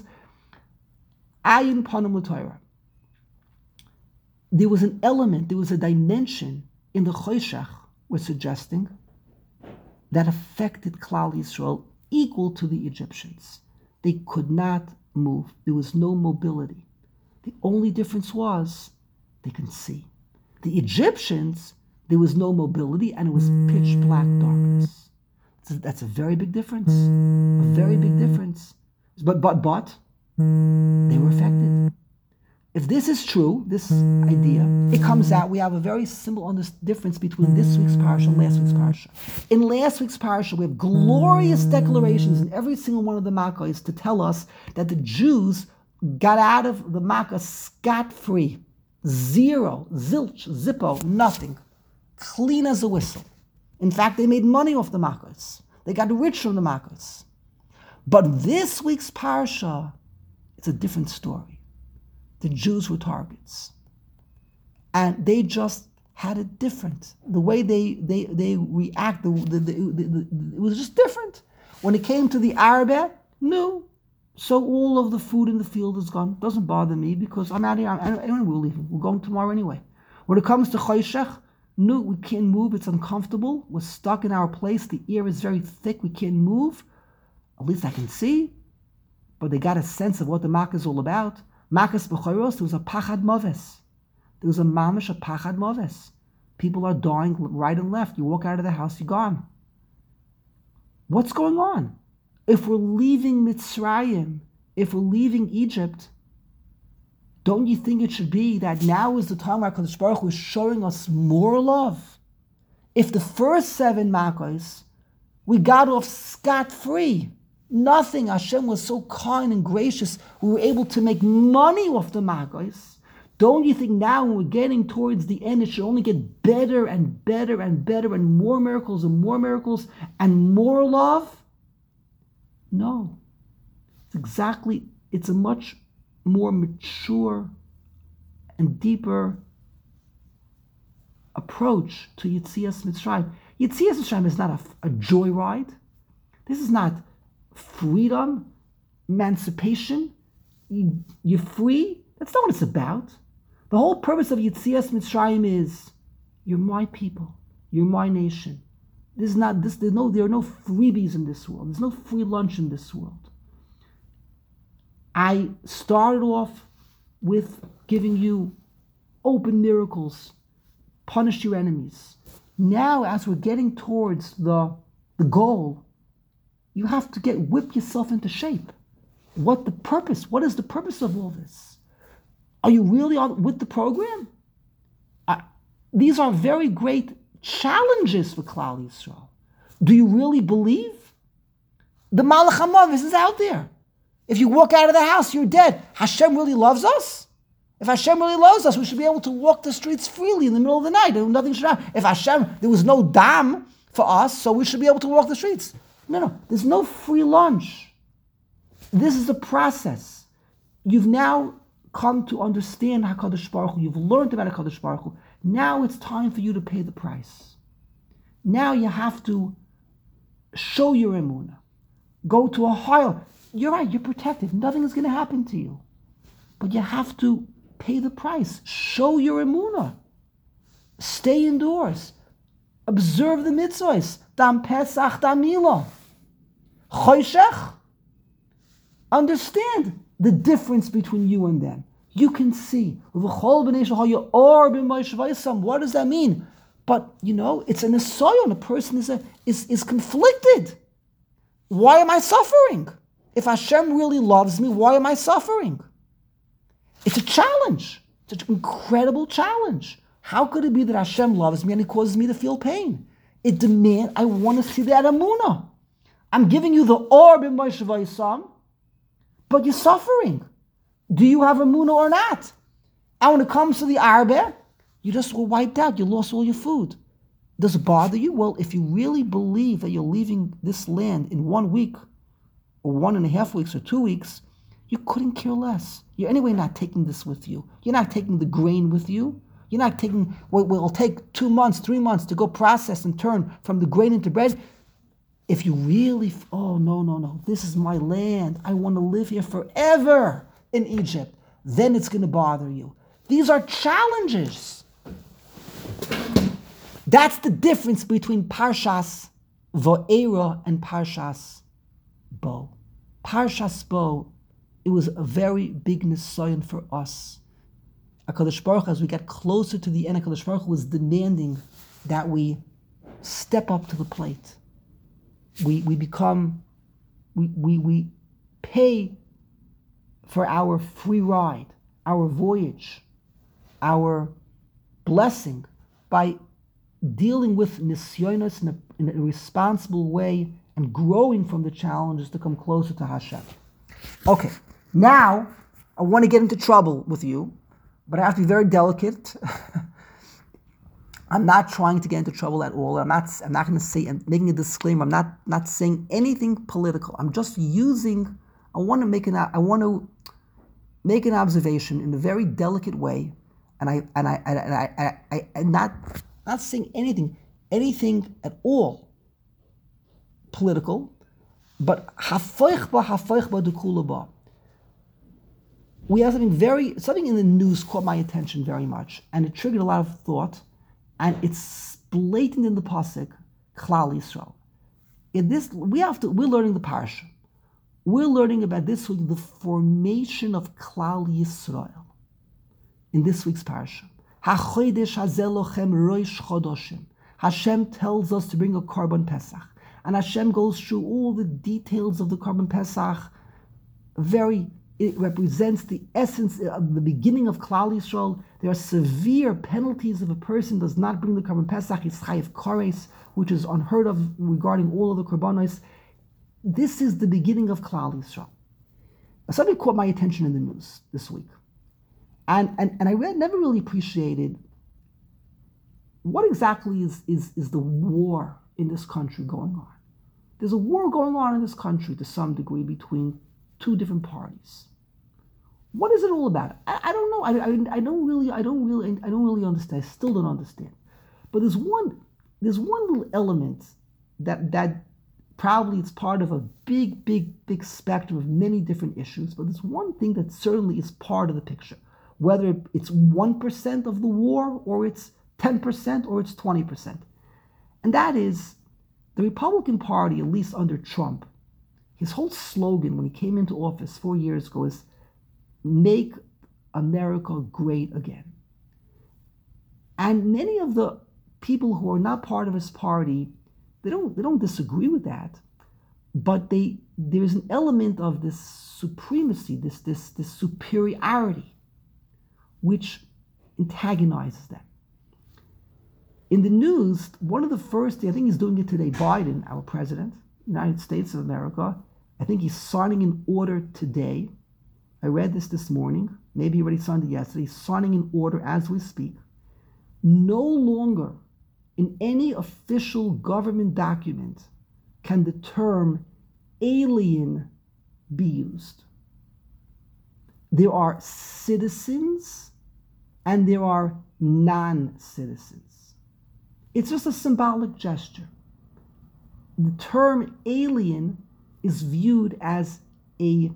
Ayin panim l'Torah. There was an element, there was a dimension in the choshech, we're suggesting, that affected Klal Yisrael equal to the Egyptians. They could not move. There was no mobility. The only difference was they can see. The Egyptians, there was no mobility and it was pitch black darkness. So that's a very big difference. A very big difference. But but but they were affected. If this is true, this idea, it comes out, we have a very simple under- difference between this week's parsha and last week's parsha. In last week's parsha, we have glorious declarations in every single one of the makkahs to tell us that the Jews got out of the makkah scot-free. Zero, zilch, zippo, nothing. Clean as a whistle. In fact, they made money off the makkahs. They got rich from the makkahs. But this week's parsha, it's a different story. The Jews were targets. And they just had it different. The way they they, they react, the, the, the, the, it was just different. When it came to the Arabah, no. So all of the food in the field is gone. Doesn't bother me because I'm out here. I'm, anyway, we're leaving. We're going tomorrow anyway. When it comes to choshech, no, we can't move. It's uncomfortable. We're stuck in our place. The air is very thick. We can't move. At least I can see. But they got a sense of what the makkah is all about. Makas b'choros, there was a pachad moves. There was a mamish, a pachad moves. People are dying right and left. You walk out of the house, you're gone. What's going on? If we're leaving Mitzrayim, if we're leaving Egypt, don't you think it should be that now is the time where HaKadosh Baruch Hu is showing us more love? If the first seven makkahs, we got off scot-free, nothing. Hashem was so kind and gracious. We were able to make money off the makkahs. Don't you think now when we're getting towards the end, it should only get better and better and better and more miracles and more miracles and more love? No. It's exactly, it's a much more mature and deeper approach to Yetzias Mitzrayim. Yetzias Mitzrayim is not a, a joyride. This is not freedom, emancipation. You, you're free. That's not what it's about. The whole purpose of Yetzias Mitzrayim is, you're my people. You're my nation. This is not this. There's no. There are no freebies in this world. There's no free lunch in this world. I started off with giving you open miracles, punish your enemies. Now, as we're getting towards the the goal, you have to get whip yourself into shape. What the purpose? What is the purpose of all this? Are you really on with the program? Uh, these are very great challenges for Klal Yisrael. Do you really believe? The Malach HaMavis is out there. If you walk out of the house, you're dead. Hashem really loves us? If Hashem really loves us, we should be able to walk the streets freely in the middle of the night. And nothing should happen. If Hashem, there was no dam for us, so we should be able to walk the streets. No, no. There's no free lunch. This is a process. You've now come to understand HaKadosh Baruch Hu. You've learned about HaKadosh Baruch Hu. Now it's time for you to pay the price. Now you have to show your emunah. Go to a higher. You're right, you're protected. Nothing is going to happen to you. But you have to pay the price. Show your emunah. Stay indoors. Observe the mitzvahs. Dam Pesach, Dam Milah. Choshech. Understand the difference between you and them. You can see. What does that mean? But, you know, it's an asayon. A person is, a, is, is conflicted. Why am I suffering? If Hashem really loves me, why am I suffering? It's a challenge. It's an incredible challenge. How could it be that Hashem loves me and He causes me to feel pain? It demands, I want to see that emunah. I'm giving you the or b'Moshe Vayisam, but you're suffering. Do you have emunah or not? And when it comes to the arbe, you just were wiped out. You lost all your food. Does it bother you? Well, if you really believe that you're leaving this land in one week, or one and a half weeks, or two weeks, you couldn't care less. You're anyway not taking this with you. You're not taking the grain with you. You're not taking what will take two months, three months to go process and turn from the grain into bread. If you really, oh, no, no, no, this is my land. I want to live here forever in Egypt. Then it's going to bother you. These are challenges. That's the difference between Parshas Va'era and Parshas Bo. Parshas Bo, it was a very big nisayon for us. HaKadosh Baruch Hu, as we get closer to the end, HaKadosh Baruch Hu was demanding that we step up to the plate. We we become, we we we pay for our free ride, our voyage, our blessing by dealing with nisyonos in a, in a responsible way and growing from the challenges to come closer to Hashem. Okay, now I want to get into trouble with you, but I have to be very delicate. I'm not trying to get into trouble at all. I'm not. I'm not going to say. I'm making a disclaimer. I'm not not saying anything political. I'm just using. I want to make an. I want to make an observation in a very delicate way, and I and I and I I, I, I not not saying anything anything at all political, but hafoich ba hafoich ba dekula ba. We have something very something in the news caught my attention very much, and it triggered a lot of thought. And it's blatant in the pasuk, Klal Yisrael. In this, we have to. We're learning the parsha. We're learning about this week the formation of Klal Yisrael. In this week's parsha, Hachodesh hazel lochem roish chodoshim. Hashem tells us to bring a korban pesach, and Hashem goes through all the details of the korban pesach. Very. It represents the essence of the beginning of Klal Yisrael. There are severe penalties if a person does not bring the korban pesach. It's chayiv kares, which is unheard of regarding all of the korbanos. This is the beginning of Klal Yisrael. Something caught my attention in the news this week, and and, and I read, never really appreciated what exactly is, is is the war in this country going on. There's a war going on in this country to some degree between two different parties. What is it all about? I, I don't know. I, I, I don't really. I don't really. I don't really understand. I still don't understand. But there's one. There's one little element that that probably it's part of a big, big, big spectrum of many different issues. But there's one thing that certainly is part of the picture. Whether it's one percent of the war, or it's ten percent, or it's twenty percent, and that is the Republican Party, at least under Trump. His whole slogan when he came into office four years ago is, "Make America great again." And many of the people who are not part of his party, they don't they don't disagree with that, but they there's an element of this supremacy, this this this superiority, which antagonizes them. In the news, one of the first, I think he's doing it today, Biden, our president, United States of America, I think he's signing an order today. I read this this morning. Maybe he already signed it yesterday. He's signing an order as we speak. No longer in any official government document can the term alien be used. There are citizens and there are non-citizens. It's just a symbolic gesture. The term alien is viewed as a,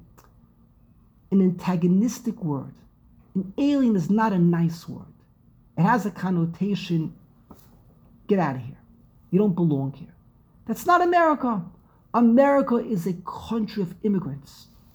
an antagonistic word. An alien is not a nice word. It has a connotation, get out of here. You don't belong here. That's not America. America is a country of immigrants.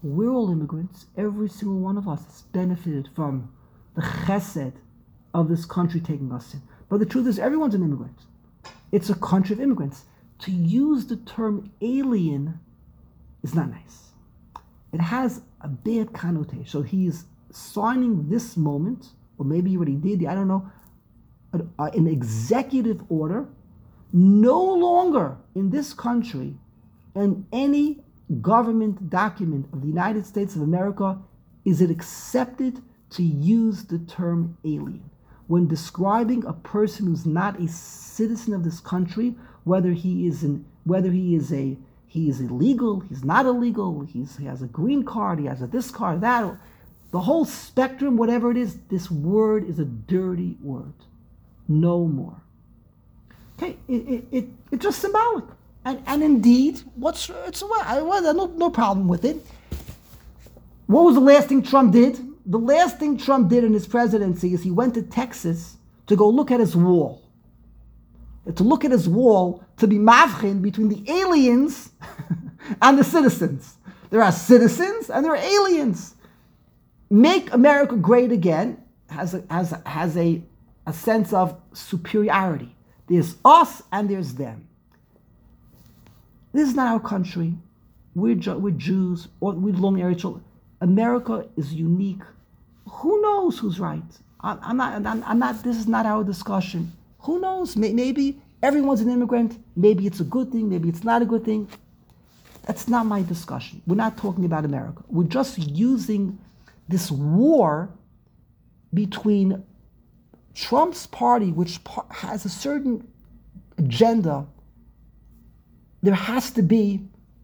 We're all immigrants. Every single one of us has benefited from the chesed of this country taking us in. But the truth is, everyone's an immigrant. It's a country of immigrants. To use the term alien is not nice. It has a bad connotation. So he is signing this moment, or maybe he already did, I don't know, an executive order. No longer in this country, in any government document of the United States of America, is it accepted to use the term alien. When describing a person who's not a citizen of this country, whether he is in, whether he is a he is illegal, he's not illegal, he's, he has a green card, he has a this card, that, the whole spectrum, whatever it is, this word is a dirty word. No more. Okay, it, it, it, it's just symbolic. And and indeed, what's it's I well, no no problem with it. What was the last thing Trump did? The last thing Trump did in his presidency is he went to Texas to go look at his wall. To look at his wall, to be mavchin between the aliens and the citizens. There are citizens and there are aliens. Make America great again has a, has a, has a, a sense of superiority. There's us and there's them. This is not our country. We're, we're Jews, or we belong to Eretz. America is unique. Who knows who's right? I'm, I'm not. I'm, I'm not. This is not our discussion. Who knows? Maybe everyone's an immigrant. Maybe it's a good thing. Maybe it's not a good thing. That's not my discussion. We're not talking about America. We're just using this war between Trump's party, which has a certain agenda. There has to be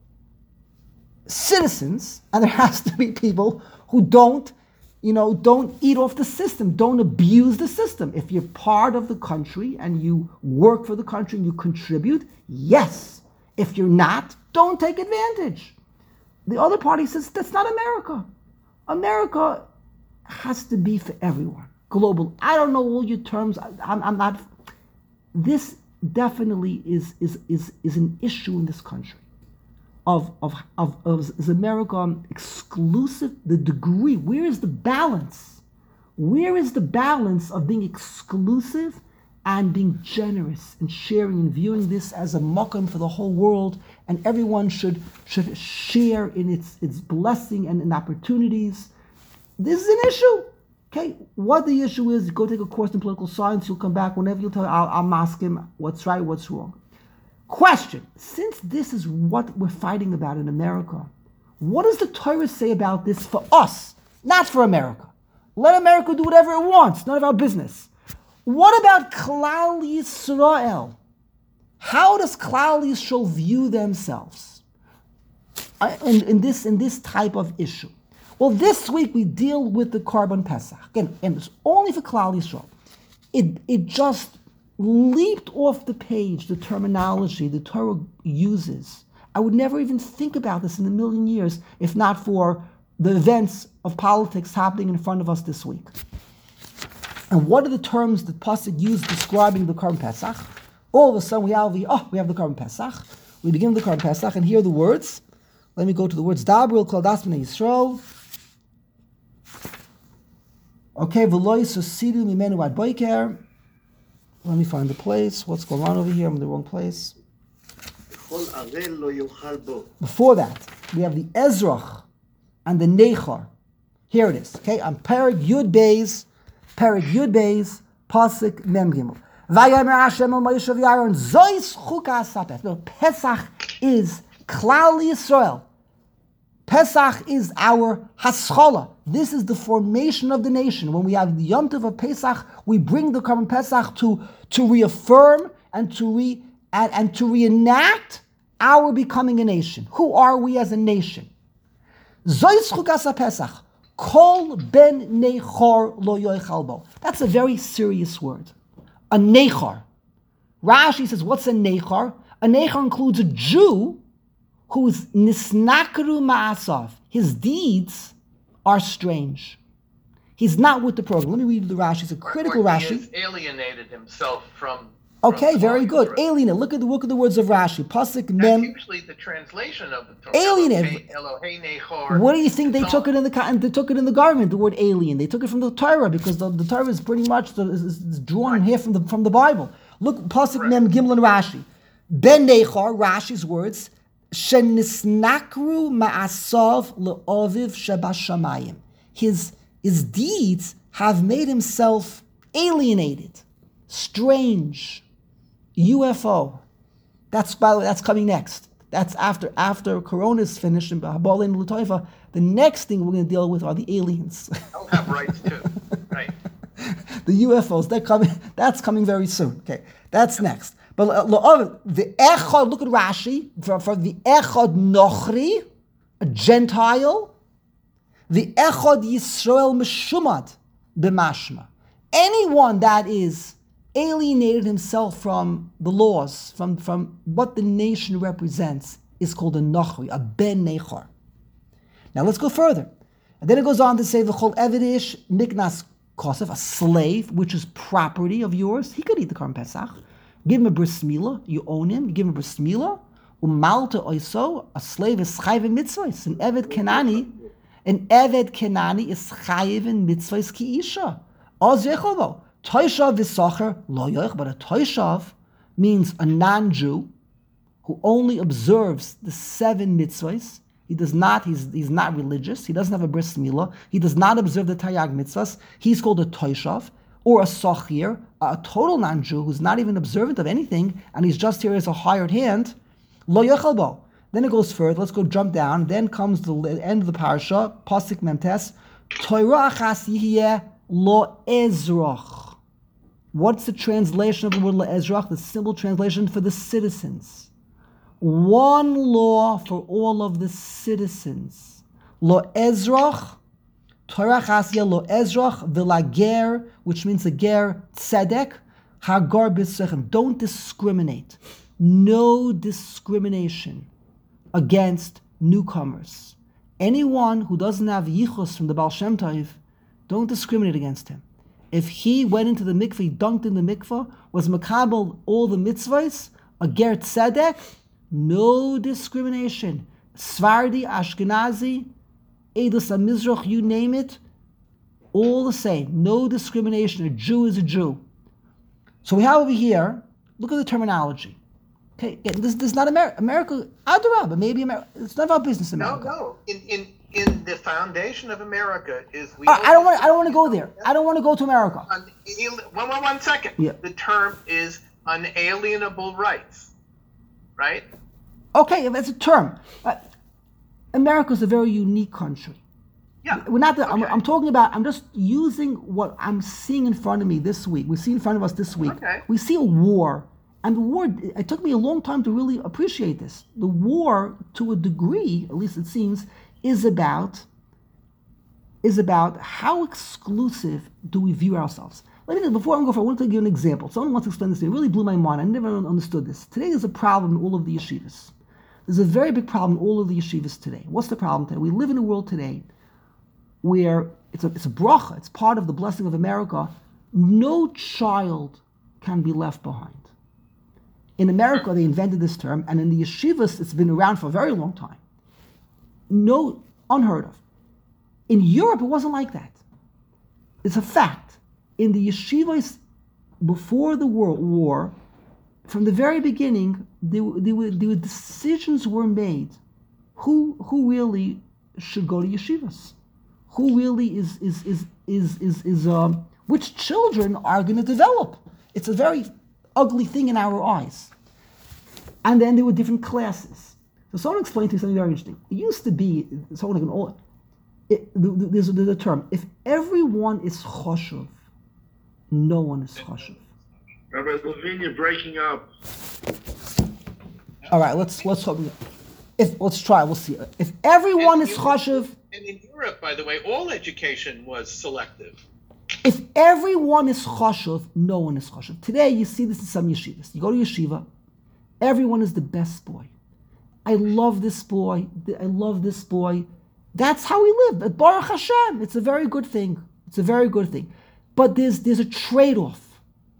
citizens, and there has to be people who don't, you know, don't eat off the system, don't abuse the system. If you're part of the country and you work for the country and you contribute, yes. If you're not, don't take advantage. The other party says that's not America. America has to be for everyone. Global. I don't know all your terms. I, I'm, I'm not. This definitely is is is is an issue in this country. Of of of, of is America exclusive? The degree. Where is the balance? Where is the balance of being exclusive and being generous and sharing and viewing this as a makom for the whole world, and everyone should should share in its its blessing and in opportunities? This is an issue. Okay, what the issue is, go take a course in political science, you'll come back whenever you'll tell I'll, I'll ask him what's right, what's wrong. Question, since this is what we're fighting about in America, what does the Torah say about this for us, not for America? Let America do whatever it wants, none of our business. What about Klal Yisrael? How does Klal Yisrael view themselves in, in, this, in this type of issue? Well, this week we deal with the Korban Pesach. Again, and it's only for Klal Yisrael. It, it just leaped off the page, the terminology the Torah uses. I would never even think about this in a million years if not for the events of politics happening in front of us this week. And what are the terms that Pasuk used describing the Korban Pesach? All of a sudden we have the, oh, we have the Korban Pesach. We begin with the Korban Pesach, and here are the words. Let me go to the words. Dabril kol das bnei Yisrael. Okay, v'lo yisosidu mimenu ad boiker. Let me find the place. What's going on over here? I'm in the wrong place. Before that, we have the Ezrach and the Nechor. Here it is. Okay, on Perek Yud Beis, Perek Yud Beis, Pasuk Mem Gimel. Vayomer Hashem el Moshe v'Aaron zois chukas haPesach. Pesach is Klal Yisrael. Pesach is our haschala. This is the formation of the nation. When we have the Yom Tov of Pesach, we bring the Korban Pesach to, to reaffirm and to re and, and to reenact our becoming a nation. Who are we as a nation? Zois chukas Pesach. Kol ben nechor lo yoichal bo. That's a very serious word. A nechor. Rashi says, what's a nechor? A nechor includes a Jew whose nisnakru ma'asav, his deeds are strange. He's not with the program. Let me read the Rashi. It's a critical or he Rashi. has alienated himself from Okay, from very good. Israel. Alien. Look at the look at the words of Rashi. Pasuk That's mem. usually the translation of the Torah. Alien. Elohei, Elohei Nechor. What do you think they So- took it in the co- they took it in the garment? The word alien. They took it from the Torah because the, the Torah is pretty much the, is, is drawn here from the from the Bible. Look, pasuk Correct. mem gimel and Rashi. Ben Nechor, Rashi's words. Shenisnakru ma'asav le'oviv shebashamayim. His his deeds have made himself alienated, strange, U F O. That's by the way, that's coming next. That's after after Corona is finished and Habalin Lutoifa. The next thing we're going to deal with are the aliens, They'll have rights too. Right. the U F Os. They're coming. That's coming very soon. Okay, that's next. But uh, lo- the echad. Look at Rashi for, for the echad nochri, a Gentile. The echad Yisrael meshumad b'mashma. Anyone that is alienated himself from the laws, from, from what the nation represents, is called a nochri, a ben nechor. Now let's go further. And then it goes on to say, v'chol evedish miknas kosef, a slave, which is property of yours. He could eat the Korban Pesach. Give him a bris milah, you own him, you give him a bris milah. Umalta oiso, a slave is chayiv in mitzvahs. An eved kenani, an eved kenani is chayiv in mitzvahs ki isha. Oz yechovo. Toishav v'socher lo yoich, but a toishav means a non-Jew who only observes the seven mitzvahs. He does not, he's, he's not religious, he doesn't have a bris milah, he does not observe the Taryag mitzvahs. He's called a toishav, or a sochir, a total non-Jew who's not even observant of anything, and he's just here as a hired hand. Lo yochel bo. Then it goes further, let's go jump down. Then comes the end of the parasha, pasuk memtes, Torah achas yihye lo ezroch. What's the translation of the word lo ezroch? The simple translation for the citizens. One law for all of the citizens. Lo ezroch, Torah chasya lo ezroch v'lager, which means the ger tzedek, hagar b'sechem. Don't discriminate. No discrimination against newcomers. Anyone who doesn't have yichus from the Baal Shem Tov, don't discriminate against him. If he went into the mikveh, he dunked in the mikveh, was makabel all the mitzvahs, a ger tzedek, no discrimination. Svardi, Ashkenazi, Eidos HaMizrach, you name it, all the same. No discrimination. A Jew is a Jew. So we have over here, look at the terminology. Okay, this, this is not America. America, Adarab, but maybe America. It's none of our business, America. No, no. In in in the foundation of America is we. I, I don't want. I don't want to go there. I don't want to go to America. Unal- one, one, one second. Yeah. The term is unalienable rights, right? Okay, that's a term. Uh, America is a very unique country. Yeah. We're not. The, I'm, Okay. I'm talking about. I'm just using what I'm seeing in front of me this week. We see in front of us this week. Okay. We see a war, and the war. It took me a long time to really appreciate this. The war, to a degree, at least it seems, is about. Is about how exclusive do we view ourselves. Let me before I go for. I want to give you an example. Someone wants to explain this to me. It really blew my mind. I never understood this. Today there's a problem in all of the yeshivas. There's a very big problem in all of the yeshivas today. What's the problem today? We live in a world today where it's a, it's a bracha, it's part of the blessing of America. No child can be left behind. In America, they invented this term, and in the yeshivas, it's been around for a very long time. No, unheard of. In Europe, it wasn't like that. It's a fact. In the yeshivas, before the World War, from the very beginning, there, there, were, there were decisions were made. Who who really should go to yeshivas? Who really is is is is is, is um, which children are going to develop? It's a very ugly thing in our eyes. And then there were different classes. So someone explained to me something very interesting. It used to be someone like an old. It, there's, there's a term. If everyone is choshev, no one is choshev. Rabbi Levine, you're breaking up. All right, let's let's hope. If let's try, we'll see. If everyone is choshev, And in Europe, by the way, all education was selective. if everyone is choshev, no one is choshev. Today, you see this in some yeshivas. You go to yeshiva, everyone is the best boy. I love this boy. I love this boy. That's how we live. But Baruch Hashem, it's a very good thing. It's a very good thing. But there's there's a trade-off.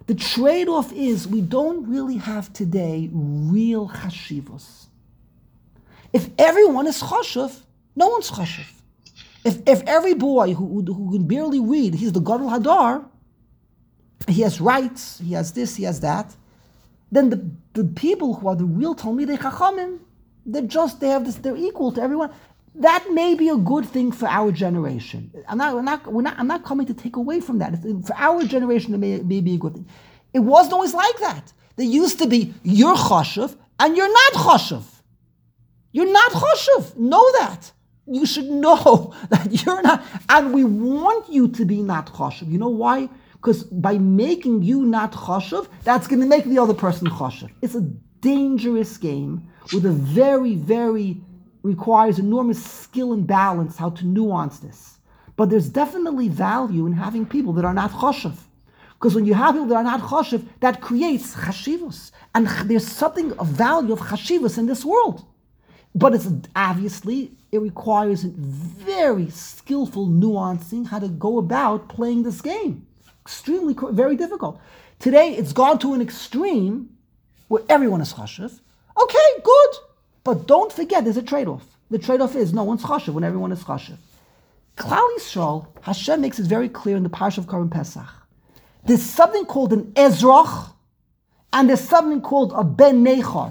The trade-off is we don't really have today real chashivos. If everyone is chashuv, no one's chashuv. If if every boy who, who, who can barely read, he's the Gadol Hadar, he has rights, he has this, he has that, then the, the people who are the real Talmidei Chachamim, they're just, they have this, they're equal to everyone. That may be a good thing for our generation. I'm not, we're not, we're not, I'm not coming to take away from that. For our generation, it may, may be a good thing. It wasn't always like that. There used to be, you're chashuv, and you're not chashuv. You're not chashuv. Know that. You should know that you're not, and we want you to be not chashuv. You know why? Because by making you not chashuv, that's going to make the other person chashuv. It's a dangerous game with a very, very, requires enormous skill and balance how to nuance this. But there's definitely value in having people that are not chashuv. Because when you have people that are not chashuv, that creates chashivos. And there's something of value of chashivos in this world. But it's obviously, it requires very skillful nuancing how to go about playing this game. Extremely, very difficult. Today, it's gone to an extreme where everyone is chashuv. Okay, good. But don't forget, there's a trade-off. The trade-off is no one's chashuv when everyone is chashuv. Klal Yisrael, Hashem makes it very clear in the Parsha of Korban Pesach. There's something called an Ezrach, and there's something called a Ben Nechar.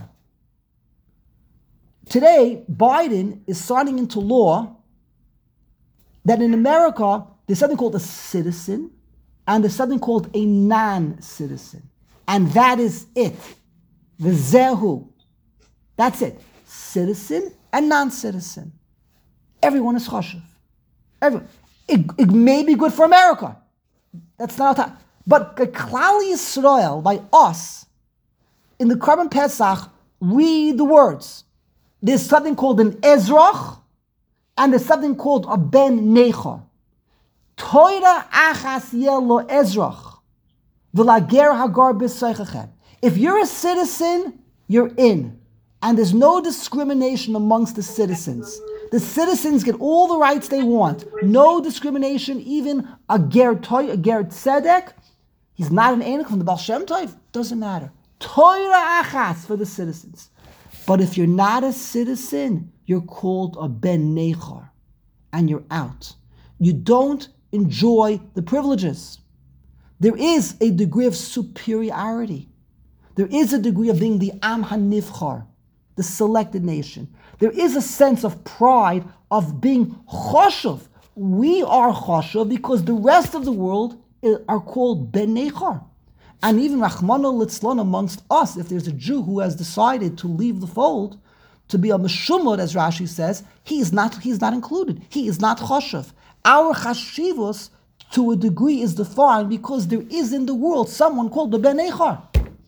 Today, Biden is signing into law that in America, there's something called a citizen, and there's something called a non-citizen. And that is it. V'zehu. That's it. Citizen and non-citizen. Everyone is chashuv. Everyone. It, it may be good for America. That's not our time. But Klal Yisrael, by us, in the Korban Pesach, read the words. There's something called an Ezrach, and there's something called a Ben Nechar. Toira achas yelo Ezrach, v'lager hagar b'seichachem. If you're a citizen, you're in. And there's no discrimination amongst the citizens. The citizens get all the rights they want. No discrimination, even a ger toy, a ger tzedek. He's not an Einik from the Baal Shem Tov. Doesn't matter. Toira achas for the citizens. But if you're not a citizen, you're called a ben nechar, and you're out. You don't enjoy the privileges. There is a degree of superiority. There is a degree of being the Am HaNivchar, the selected nation. There is a sense of pride of being choshev. We are choshev because the rest of the world are called ben nechar. And even Rachmana litzlan amongst us, if there's a Jew who has decided to leave the fold, to be a meshumad, as Rashi says, he is not, he is not included. He is not choshev. Our chashivos, to a degree, is defined because there is in the world someone called the ben nechar.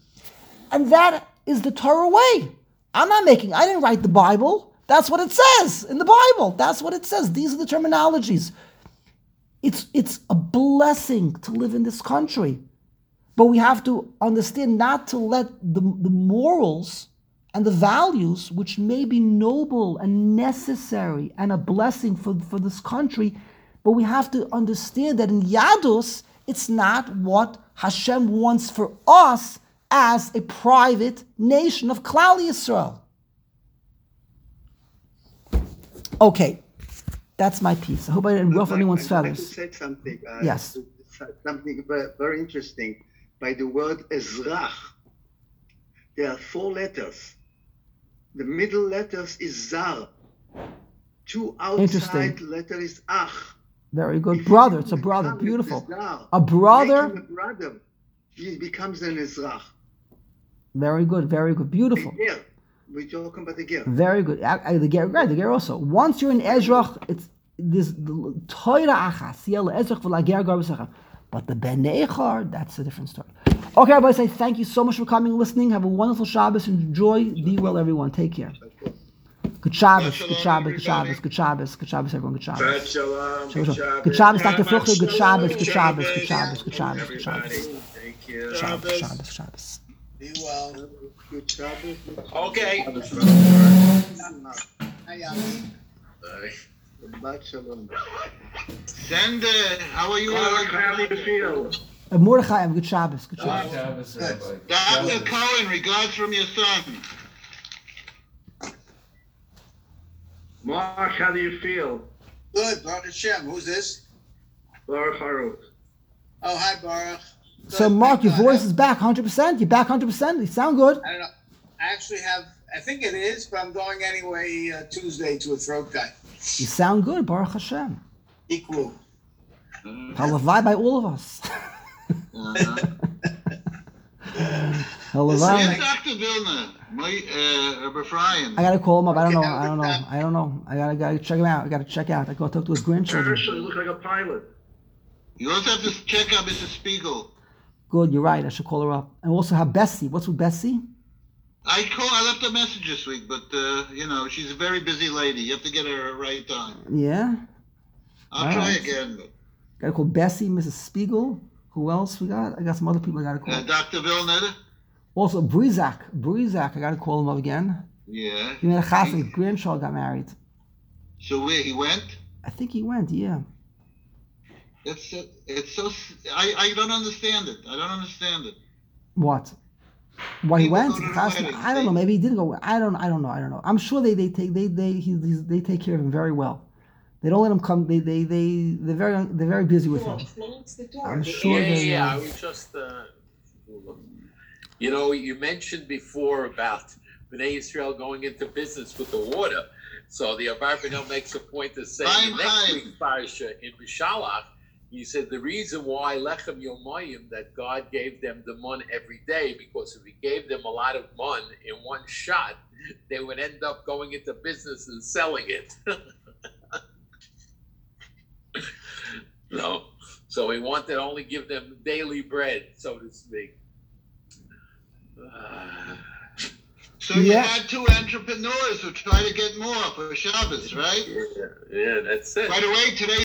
And that is the Torah way. I'm not making, I didn't write the Bible. That's what it says in the Bible. That's what it says. These are the terminologies. It's, it's a blessing to live in this country. But we have to understand not to let the, the morals and the values, which may be noble and necessary and a blessing for, for this country, but we have to understand that in Yadus, it's not what Hashem wants for us as a private nation of Klal Yisrael. Okay, that's my piece. I hope I didn't ruffle anyone's feathers. I said something. Uh, yes. Something very, very interesting. By the word Ezrach, there are four letters. The middle letters is Zar. Two outside letters is Ach. Very good. If brother, it's a brother. Beautiful. Zar, a brother. Make him a brother. He becomes an Ezrach. Very good, very good. Beautiful. The ger. We're talking about the ger. Very good. The ger, right, the ger also. Once you're in Ezrach, it's this Toira Achas, Yel Ezrach v'lager gar b'sachem. But the Ben Nechar, that's a different story. Okay, everybody, say thank you so much for coming and listening. Have a wonderful Shabbos. Enjoy. Be well, everyone. Take care. Good Shabbos. Good Shabbos. Good Shabbos. Good Shabbos. Good Shabbos, everyone. Good Shabbos. Good Shabbos, Doctor Fluchler. Good Shabbos. Good Shabbos. Good Shabbos. Good Shabbos. Good Shabbos. Thank you. Shabbos. Shabbos. Shabbos. Be well. Good Shabbos. Okay. Shabbat shalom. Send, uh, how are you? How do you feel? Uh, Mordechai, good Shabbos. Good Shabbos. Shabbos, Rabbi. Doctor Cohen, regards from your son. Mark, how do you feel? Good, Baruch Hashem. Who's this? Baruch Haruch. Oh, hi, Baruch. Good, So, Mark, thank your God. voice is back one hundred percent. You're back one hundred percent. You sound good. I don't know. I actually have, I think it is, but I'm going anyway uh, Tuesday to a throat guy. You sound good, Baruch Hashem. Equal. Halavai by all of us. Uh-huh. Halavai. Where's Doctor Vilna? My, uh, Rabbi Ephraim. I gotta call him up. I don't know. Okay, I don't know. have a good I don't know. I gotta, gotta check him out. I gotta check out. I gotta talk to his grandchildren. Herschel, you look like a pilot. You also have to check out Missus Spiegel. Good, you're right. I should call her up. And also have Bessie. What's with Bessie? I call. I left a message this week, but uh, you know she's a very busy lady. You have to get her at the right time. Yeah. I'll All try right. again. But, Gotta call Bessie, Missus Spiegel. Who else we got? I got some other people I gotta call. uh, Doctor Vilna. Also, Breezak. Breezak, I gotta call him up again. Yeah. He made a chas, his grandchild got married. So where he went? I think he went, yeah. It's uh, it's so. I I don't understand it. I don't understand it. What? Why he People went go to to the the chas? wedding. I don't know. Maybe he didn't go. I don't. I don't know. I don't know. I'm sure they, they take they they he, he's- they take care of him very well. They don't let him come. They they they they're very they're very busy with him. I'm sure yeah, they. yeah, I uh, was just, uh, you know, you mentioned before about Bnei Israel going into business with the water. So the Abarbanel makes a point to say Chaim, in next Chaim. week's parsha in Bishalach, he said the reason why Lechem Yomayim, that God gave them the mun every day, because if he gave them a lot of mun in one shot, they would end up going into business and selling it. No. So he wanted to only give them daily bread, so to speak. Uh, So you Yeah. had two entrepreneurs who try to get more for Shabbos, right? yeah, yeah, that's it. By the way, today